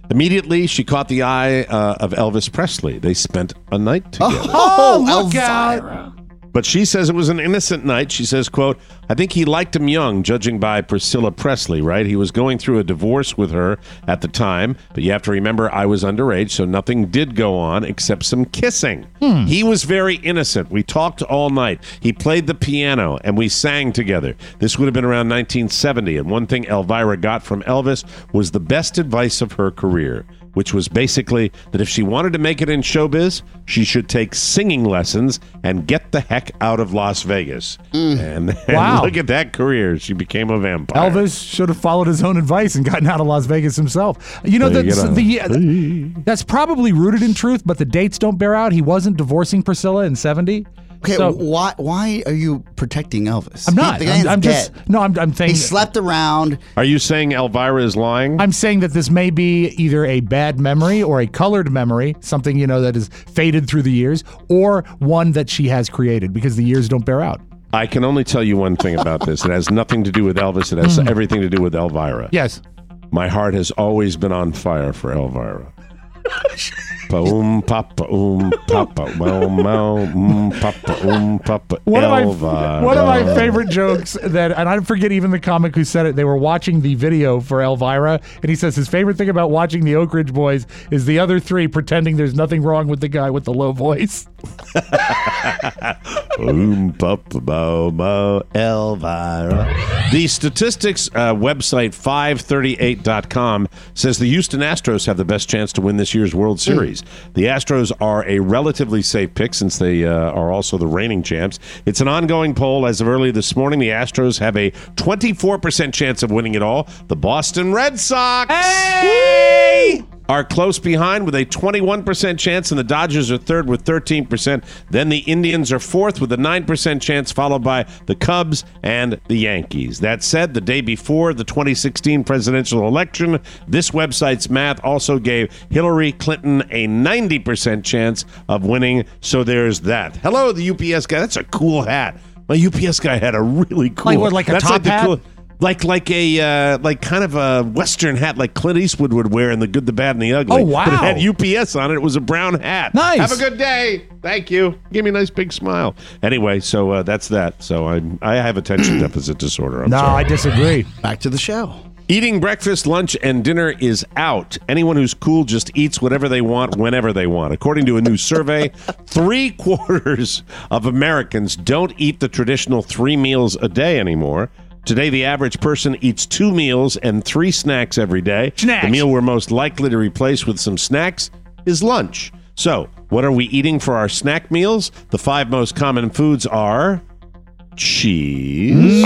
Immediately, she caught the eye of Elvis Presley. They spent a night together. Oh, look out. But she says it was an innocent night. She says, quote, I think he liked him young, judging by Priscilla Presley, right? He was going through a divorce with her at the time, but you have to remember I was underage, so nothing did go on except some kissing. He was very innocent. We talked all night. He played the piano, and we sang together. This would have been around 1970, and one thing Elvira got from Elvis was the best advice of her career, which was basically that if she wanted to make it in showbiz, she should take singing lessons and get the heck out of Las Vegas. And Wow. look at that career. She became a vampire. Elvis should have followed his own advice and gotten out of Las Vegas himself. You know, that's probably rooted in truth, but the dates don't bear out. He wasn't divorcing Priscilla in 70. Okay, So- why are you protecting Elvis? I'm not. The guy's I'm dead. just no. I'm saying He slept around. Are you saying Elvira is lying? I'm saying that this may be either a bad memory or a colored memory, something that is faded through the years, or one that she has created because the years don't bear out. I can only tell you one thing about this. It has nothing to do with Elvis. It has everything to do with Elvira. Yes. My heart has always been on fire for Elvira. Papa, papa, papa, papa, One Elvira. of my favorite jokes and I forget even the comic who said it. They were watching the video for Elvira, and he says his favorite thing about watching the Oak Ridge Boys is the other three pretending there's nothing wrong with the guy with the low voice. Papa, bo, Elvira. The statistics website 538.com says the Houston Astros have the best chance to win this year's World Series. The Astros are a relatively safe pick since they are also the reigning champs. It's an ongoing poll. As of early this morning, the Astros have a 24% chance of winning it all. The Boston Red Sox are close behind with a 21% chance, and the Dodgers are third with 13%. Then the Indians are fourth with a 9% chance, followed by the Cubs and the Yankees. That said, the day before the 2016 presidential election, this website's math also gave Hillary Clinton a 90% chance of winning, so there's that. Hello, the UPS guy. That's a cool hat. My UPS guy had a really cool... Like what, like a that's top the hat? cool- Like a kind of a Western hat like Clint Eastwood would wear in The Good, the Bad, and the Ugly. Oh, wow. But it had UPS on it. It was a brown hat. Nice. Have a good day. Thank you. Give me a nice big smile. Anyway, so that's that. So I have attention deficit disorder. I'm No, sorry. I disagree. Back to the show. Eating breakfast, lunch, and dinner is out. Anyone who's cool just eats whatever they want whenever they want. According to a new survey, 3/4 of Americans don't eat the traditional 3 meals a day anymore. Today, the average person eats 2 meals and 3 snacks every day. Snacks. The meal we're most likely to replace with some snacks is lunch. So, what are we eating for our snack meals? The 5 most common foods are cheese.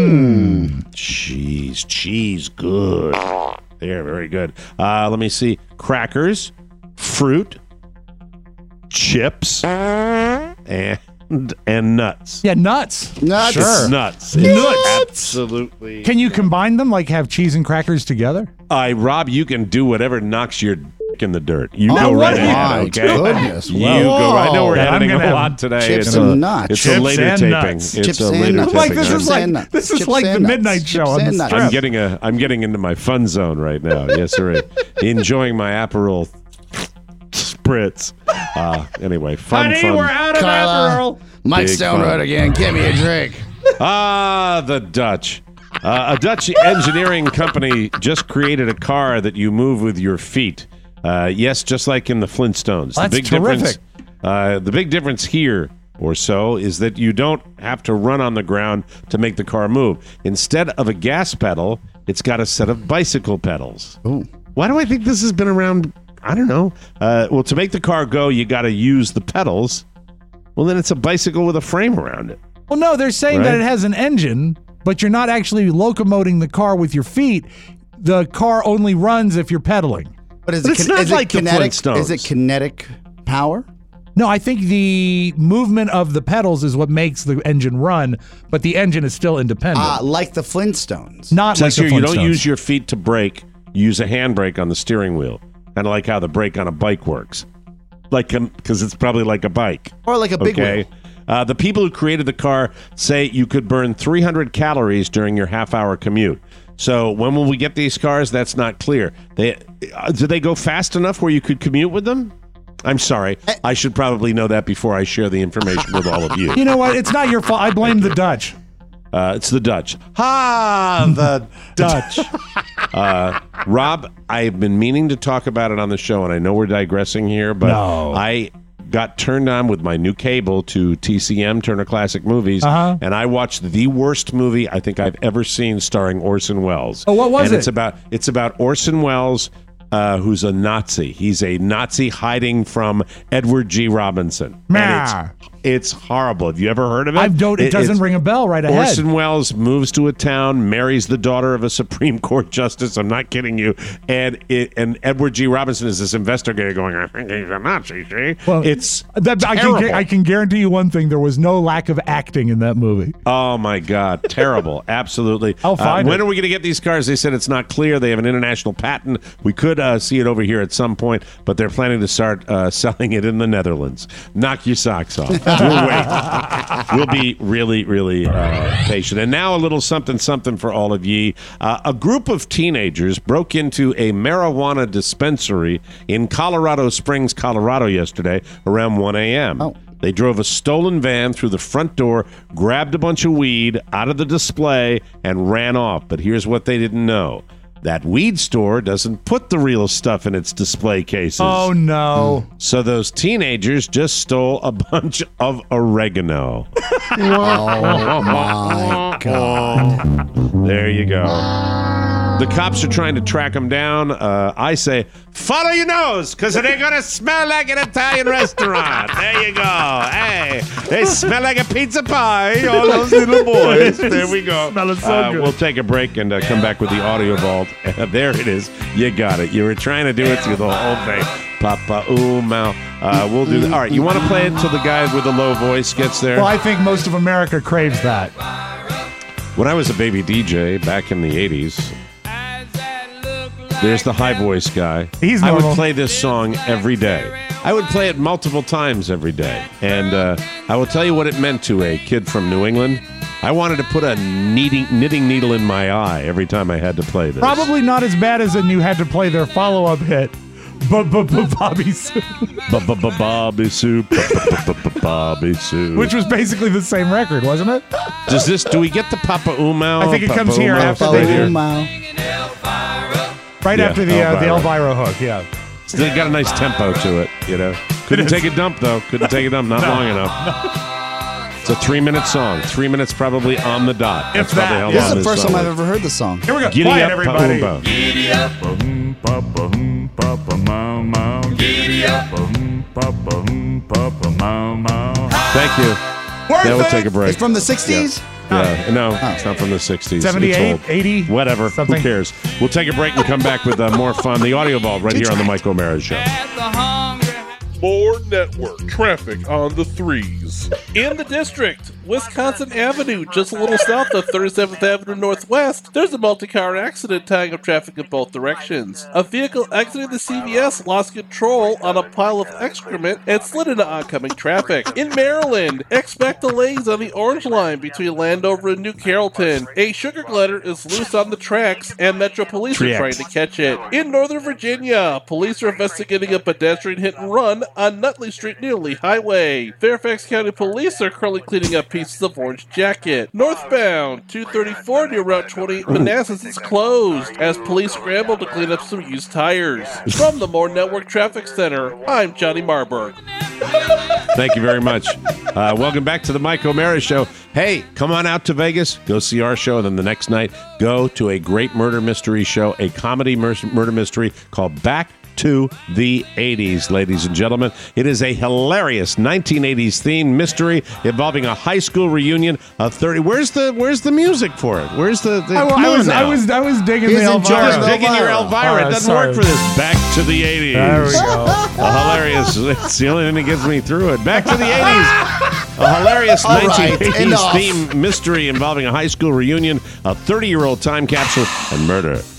Cheese, good. There, very good. Let me see. Crackers, fruit, chips, and nuts. Yeah, nuts. Nuts. Sure. It's nuts. Absolutely. Can you combine them, like have cheese and crackers together? Rob, you can do whatever knocks your dick in the dirt. You Oh, go what right my ahead, okay? goodness. You Whoa. go right. I know we're Yeah, I'm editing gonna a have lot today. chips It's and a, nuts. It's Chips a later and taping. nuts. It's Chips a and later nuts. taping. Like this is like Chips the and midnight nuts. show Chips on the and nuts. strip. I'm getting into my fun zone right now. Yes, sir. Enjoying my Aperol spritz. Anyway, fun. out of Carla, Mike Big Stone fun. wrote again. Give me a drink. The Dutch. A Dutch engineering company just created a car that you move with your feet. Yes, just like in the Flintstones. That's the big terrific. The big difference here or so is that you don't have to run on the ground to make the car move. Instead of a gas pedal, it's got a set of bicycle pedals. Ooh. Why do I think this has been around? I don't know. Well, to make the car go, you got to use the pedals. Well, then it's a bicycle with a frame around it. Well, no, they're saying that Right. it has an engine, but you're not actually locomoting the car with your feet. The car only runs if you're pedaling. But is But it, it's not is like it the kinetic? Flintstones. Is it kinetic power? No, I think the movement of the pedals is what makes the engine run, but the engine is still independent. Like the Flintstones. Not like Says the here, you don't Flintstones. use your feet to brake. You use a handbrake on the steering wheel. Kind of like how the brake on a bike works. Like, because it's probably like a bike. Or like a big wheel. The people who created the car say you could burn 300 calories during your half-hour commute. So when will we get these cars? That's not clear. Do they go fast enough where you could commute with them? I'm sorry. I should probably know that before I share the information with all of you. You know what? It's not your fault. I blame the Dutch. It's the Dutch. The Dutch. Rob, I've been meaning to talk about it on the show, and I know we're digressing here, but I got turned on with my new cable to TCM, Turner Classic Movies, and I watched the worst movie I think I've ever seen starring Orson Welles. Oh, what was it? It's about Orson Welles, who's a Nazi. He's a Nazi hiding from Edward G. Robinson. And it's horrible. Have you ever heard of it? It doesn't ring a bell right ahead. Orson Welles moves to a town, marries the daughter of a Supreme Court justice. I'm not kidding you. And Edward G. Robinson is this investigator going, I think he's a Nazi, see? Well, it's terrible. I can guarantee you one thing. There was no lack of acting in that movie. Oh, my God. Terrible. Absolutely. I'll find when are we going to get these cars? They said it's not clear. They have an international patent. We could see it over here at some point, but they're planning to start selling it in the Netherlands. Knock your socks off. We'll wait. We'll be really, really patient. And now a little something for all of ye. A group of teenagers broke into a marijuana dispensary in Colorado Springs, Colorado yesterday around 1 a.m. Oh. They drove a stolen van through the front door, grabbed a bunch of weed out of the display, and ran off. But here's what they didn't know. That weed store doesn't put the real stuff in its display cases. Oh, no. So those teenagers just stole a bunch of oregano. Oh, my God. There you go. The cops are trying to track them down. I say, follow your nose, because it ain't going to smell like an Italian restaurant. There you go. Hey, they smell like a pizza pie, all those little boys. There we go. Smelling so good. We'll take a break and come back with the audio vault. There it is. You got it. You were trying to do it through the whole thing. Papa Mau. We'll do that. All right, you want to play it until the guy with the low voice gets there? Well, I think most of America craves that. When I was a baby DJ back in the 80s, there's the high voice guy. I would play this song every day. I would play it multiple times every day. And I will tell you what it meant to a kid from New England. I wanted to put a knitting needle in my eye every time I had to play this. Probably not as bad as when you had to play their follow-up hit, Bobby Soup. Bobby Soup. Bobby Soup. Which was basically the same record, wasn't it? Do we get the Papa Umau? I think it comes here after Right after the Elvira hook, yeah. Still got a nice tempo to it, you know. Couldn't take a dump, though. Couldn't take a dump. Not long enough. It's a 3-minute song. 3 minutes probably on the dot. That's probably how long this is the first song time is. I've ever heard the song. Here we go. Giddy Quiet, up, everybody. Pa-oomba. Giddy up, papa, mau, mau. Giddy up, papa, mau, mau. Thank you. Now we'll take a break. It's from the 60s? Yeah, no, it's not from the 60s. 78, It's old. 80? Whatever. Something. Who cares? We'll take a break and come back with more fun. The Audio Vault right here on the Mike O'Mara Show. More network traffic on the threes. In the district, Wisconsin Avenue, just a little south of 37th Avenue Northwest, there's a multi-car accident tying up traffic in both directions. A vehicle exiting the CVS lost control on a pile of excrement and slid into oncoming traffic. In Maryland, expect delays on the Orange Line between Landover and New Carrollton. A sugar glider is loose on the tracks and Metro Police are trying to catch it. In Northern Virginia, police are investigating a pedestrian hit and run on Nutley Street near Lee Highway. Fairfax County Police are currently cleaning up pieces of orange jacket. Northbound, 234 near Route 28 Manassas is closed as police scramble to clean up some used tires. From the More Network Traffic Center, I'm Johnny Marburg. Thank you very much. Welcome back to the Mike O'Mara Show. Hey, come on out to Vegas. Go see our show. Then the next night, go to a great murder mystery show, a comedy murder mystery called Back to the 80s, ladies and gentlemen. It is a hilarious 1980s themed mystery involving a high school reunion of 30. Where's the music for it? Where's the I was digging the Elvira. Just digging your Elvira. It doesn't work for this. Back to the 80s. There we go. Hilarious. It's the only thing that gets me through it. Back to the 80s. A hilarious 1980s themed mystery involving a high school reunion, a 30-year-old time capsule, and murder.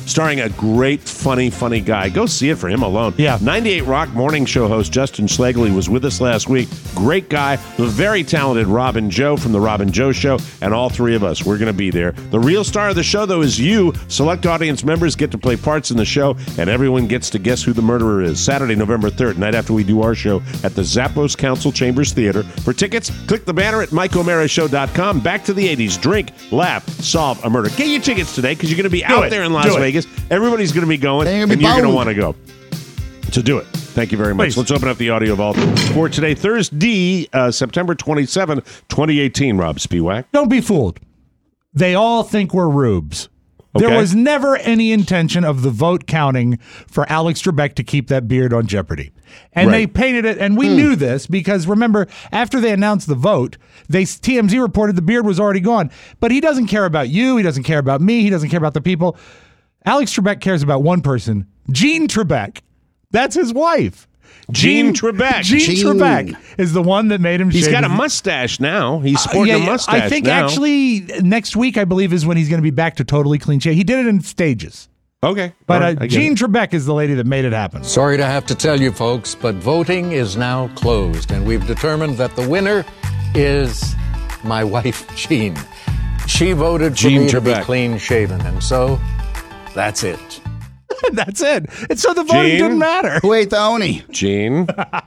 starring a great, funny guy. Go see it for him alone. Yeah. 98 Rock morning show host Justin Schlegel was with us last week. Great guy. The very talented Robin Joe from The Robin Joe Show, and all three of us, we're going to be there. The real star of the show, though, is you. Select audience members get to play parts in the show, and everyone gets to guess who the murderer is. Saturday, November 3rd, night after we do our show at the Zappos Council Chambers Theater. For tickets, click the banner at MikeOmaraShow.com. Back to the 80s. Drink, laugh, solve a murder. Get your tickets today because you're going to be out there in Las Vegas. Everybody's going to be going, and you're going to want to go. So do it. Thank you very much. Let's open up the audio vault for today, Thursday, September 27, 2018, Rob Spiewak. Don't be fooled. They all think we're rubes. Okay. There was never any intention of the vote counting for Alex Trebek to keep that beard on Jeopardy. And they painted it, and we knew this because, remember, after they announced the vote, TMZ reported the beard was already gone. But he doesn't care about you. He doesn't care about me. He doesn't care about the people. Alex Trebek cares about one person, Jean Trebek. That's his wife. Jean Trebek. Jean Trebek is the one that made him shave. He's got a mustache now. He's sporting a mustache I think now. actually next week, I believe, is when he's going to be back to totally clean shave. He did it in stages. Okay. But Jean Trebek is the lady that made it happen. Sorry to have to tell you, folks, but voting is now closed, and we've determined that the winner is my wife, Jean. She voted for me to be clean-shaven, and so that's it. That's it. And so the voting didn't matter. Who ate the Oni? Jean,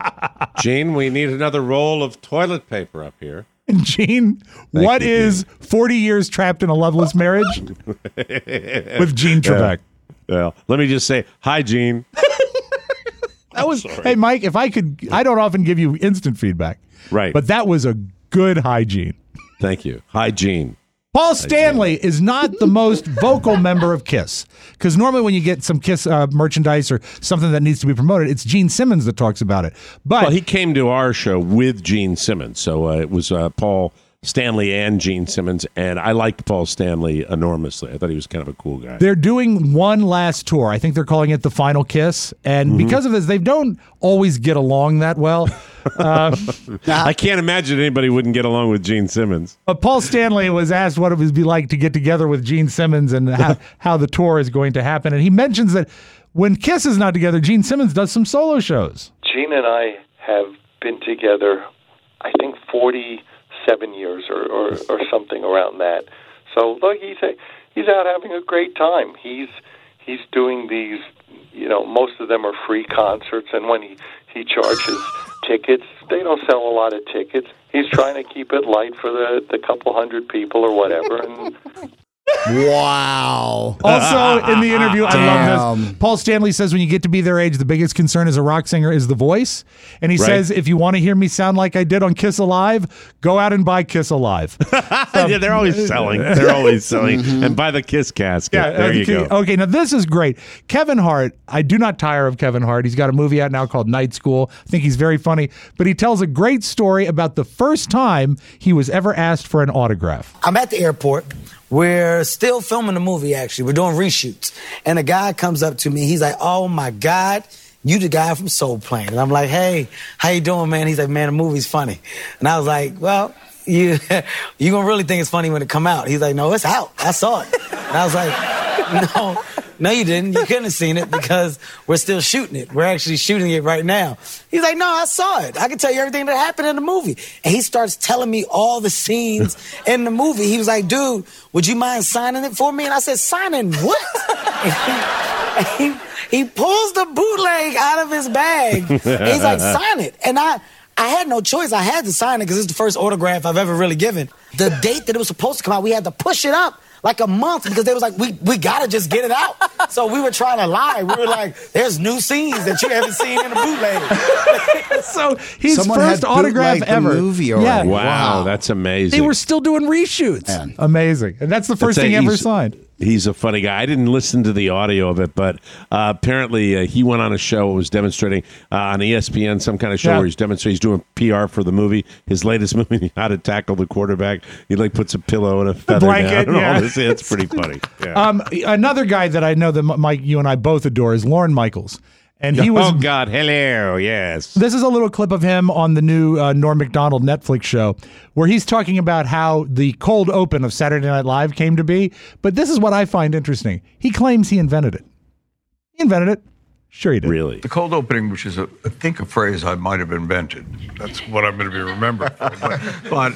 we need another roll of toilet paper up here. And Jean, what is 40 years trapped in a loveless marriage with Jean Trebek? Well, let me just say, hi, Jean. That was, hey, Mike, if I could, I don't often give you instant feedback. Right. But that was a good hi, Jean. Thank you. Hi, Jean. Paul Stanley is not the most vocal member of KISS, because normally when you get some KISS merchandise or something that needs to be promoted, it's Gene Simmons that talks about it. But he came to our show with Gene Simmons, so it was Paul Stanley and Gene Simmons, and I liked Paul Stanley enormously. I thought he was kind of a cool guy. They're doing one last tour. I think they're calling it The Final Kiss, and because of this, they don't always get along that well. I can't imagine anybody wouldn't get along with Gene Simmons. But Paul Stanley was asked what it would be like to get together with Gene Simmons and how the tour is going to happen, and he mentions that when KISS is not together, Gene Simmons does some solo shows. Gene and I have been together, I think, 47 years or something around that. So look, he's out having a great time. He's doing these, most of them are free concerts, and when he charges tickets, they don't sell a lot of tickets. He's trying to keep it light for the couple hundred people or whatever. And wow. Also, in the interview, I love this. Paul Stanley says when you get to be their age, the biggest concern as a rock singer is the voice. And he says, if you want to hear me sound like I did on Kiss Alive, go out and buy Kiss Alive. Yeah, they're always selling. They're always selling. And buy the Kiss casket. Yeah, there you go. Okay, now this is great. Kevin Hart, I do not tire of Kevin Hart. He's got a movie out now called Night School. I think he's very funny. But he tells a great story about the first time he was ever asked for an autograph. I'm at the airport. We're still filming the movie, actually. We're doing reshoots. And a guy comes up to me. He's like, oh, my God, you the guy from Soul Plane. And I'm like, hey, how you doing, man? He's like, man, the movie's funny. And I was like, well, you going to really think it's funny when it come out. He's like, no, it's out. I saw it. And I was like, no, you didn't. You couldn't have seen it because we're still shooting it. We're actually shooting it right now. He's like, no, I saw it. I can tell you everything that happened in the movie. And he starts telling me all the scenes in the movie. He was like, dude, would you mind signing it for me? And I said, signing what? And he pulls the bootleg out of his bag. And he's like, sign it. And I had no choice. I had to sign it because it's the first autograph I've ever really given. The date that it was supposed to come out, we had to push it up like a month because they was like, we got to just get it out. So we were trying to lie. We were like, there's new scenes that you haven't seen in the bootleg. So his first autograph ever. Movie yeah. Wow, that's amazing. They were still doing reshoots. Man. Amazing. And that's the first thing ever signed. He's a funny guy. I didn't listen to the audio of it, but apparently he went on a show, was demonstrating on ESPN, some kind of show where he's demonstrating, he's doing PR for the movie, his latest movie, How to Tackle the Quarterback. He puts a pillow and a feather blanket, down and all this. It's pretty funny. Yeah. Another guy that I know that Mike, you and I both adore is Lorne Michaels. And he was, oh, God, hello, yes. This is a little clip of him on the new Norm Macdonald Netflix show where he's talking about how the cold open of Saturday Night Live came to be. But this is what I find interesting. He claims he invented it. He invented it. Sure he did. Really? The cold opening, which is, I think, a phrase I might have invented. That's what I'm going to be remembered for. But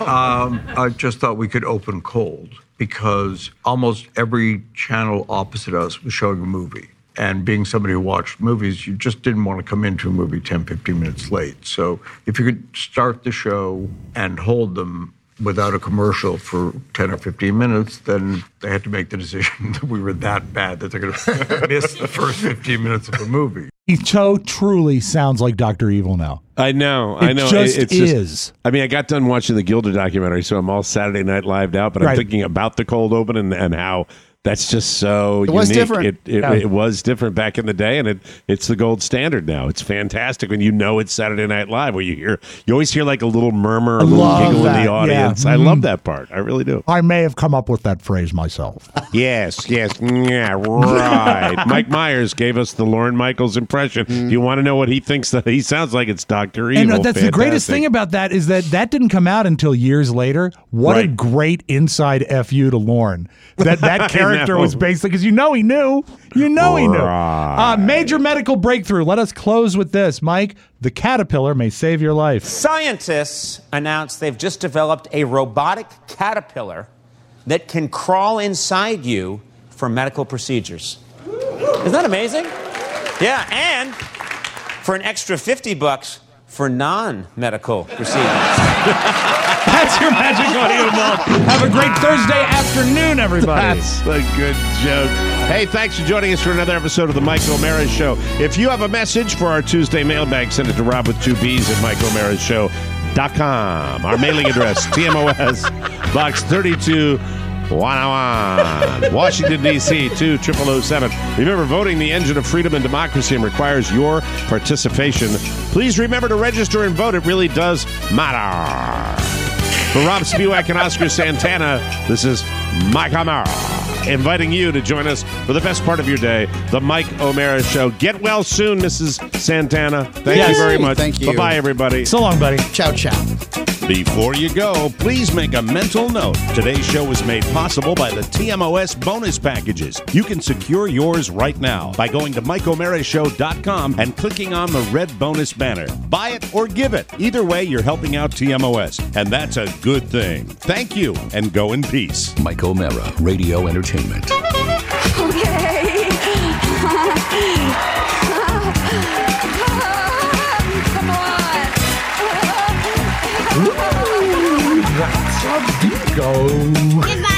I just thought we could open cold because almost every channel opposite us was showing a movie. And being somebody who watched movies, you just didn't want to come into a movie 10, 15 minutes late. So if you could start the show and hold them without a commercial for 10 or 15 minutes, then they had to make the decision that we were that bad that they're going to miss the first 15 minutes of a movie. He so truly sounds like Dr. Evil now. I know. It just it's is. I mean, I got done watching the Gilda documentary, so I'm all Saturday Night Lived out, but I'm thinking about the cold open and how that's just so unique. Was different. It was different back in the day, and it's the gold standard now. It's fantastic when you know it's Saturday Night Live, where you always hear like a little murmur, a little giggle in the audience. Yeah. I love that part. I really do. I may have come up with that phrase myself. Yes, yeah, right. Mike Myers gave us the Lorne Michaels impression. Do you want to know what he thinks that he sounds like? It's Dr. Evil. And that's fantastic. the greatest thing about that is that didn't come out until years later. What a great inside FU to Lorne. That character was basically, because he knew. He knew. Major medical breakthrough. Let us close with this. Mike, the caterpillar may save your life. Scientists announced they've just developed a robotic caterpillar that can crawl inside you for medical procedures. Isn't that amazing? Yeah, and for an extra $50 for non-medical procedures. That's your Magic Audio Vault. Have a great Thursday afternoon, everybody. That's a good joke. Hey, thanks for joining us for another episode of the Mike O'Mara Show. If you have a message for our Tuesday mailbag, send it to Rob with 2 B's at MikeO'MaraShow.com. Our mailing address, TMOS, Box 32101, Washington, D.C. 20007. Remember, voting the engine of freedom and democracy requires your participation. Please remember to register and vote. It really does matter. For Rob Spewak and Oscar Santana, this is Mike O'Mara, inviting you to join us for the best part of your day, the Mike O'Mara Show. Get well soon, Mrs. Santana. Thank you very much. Thank you. Bye-bye, everybody. So long, buddy. Ciao, ciao. Before you go, please make a mental note. Today's show was made possible by the TMOS bonus packages. You can secure yours right now by going to MikeO'MaraShow.com and clicking on the red bonus banner. Buy it or give it. Either way, you're helping out TMOS, and that's a good thing. Thank you, and go in peace. Mike O'Mara, Radio Entertainment. Okay. Come on. Ooh, that's a bingo. Goodbye.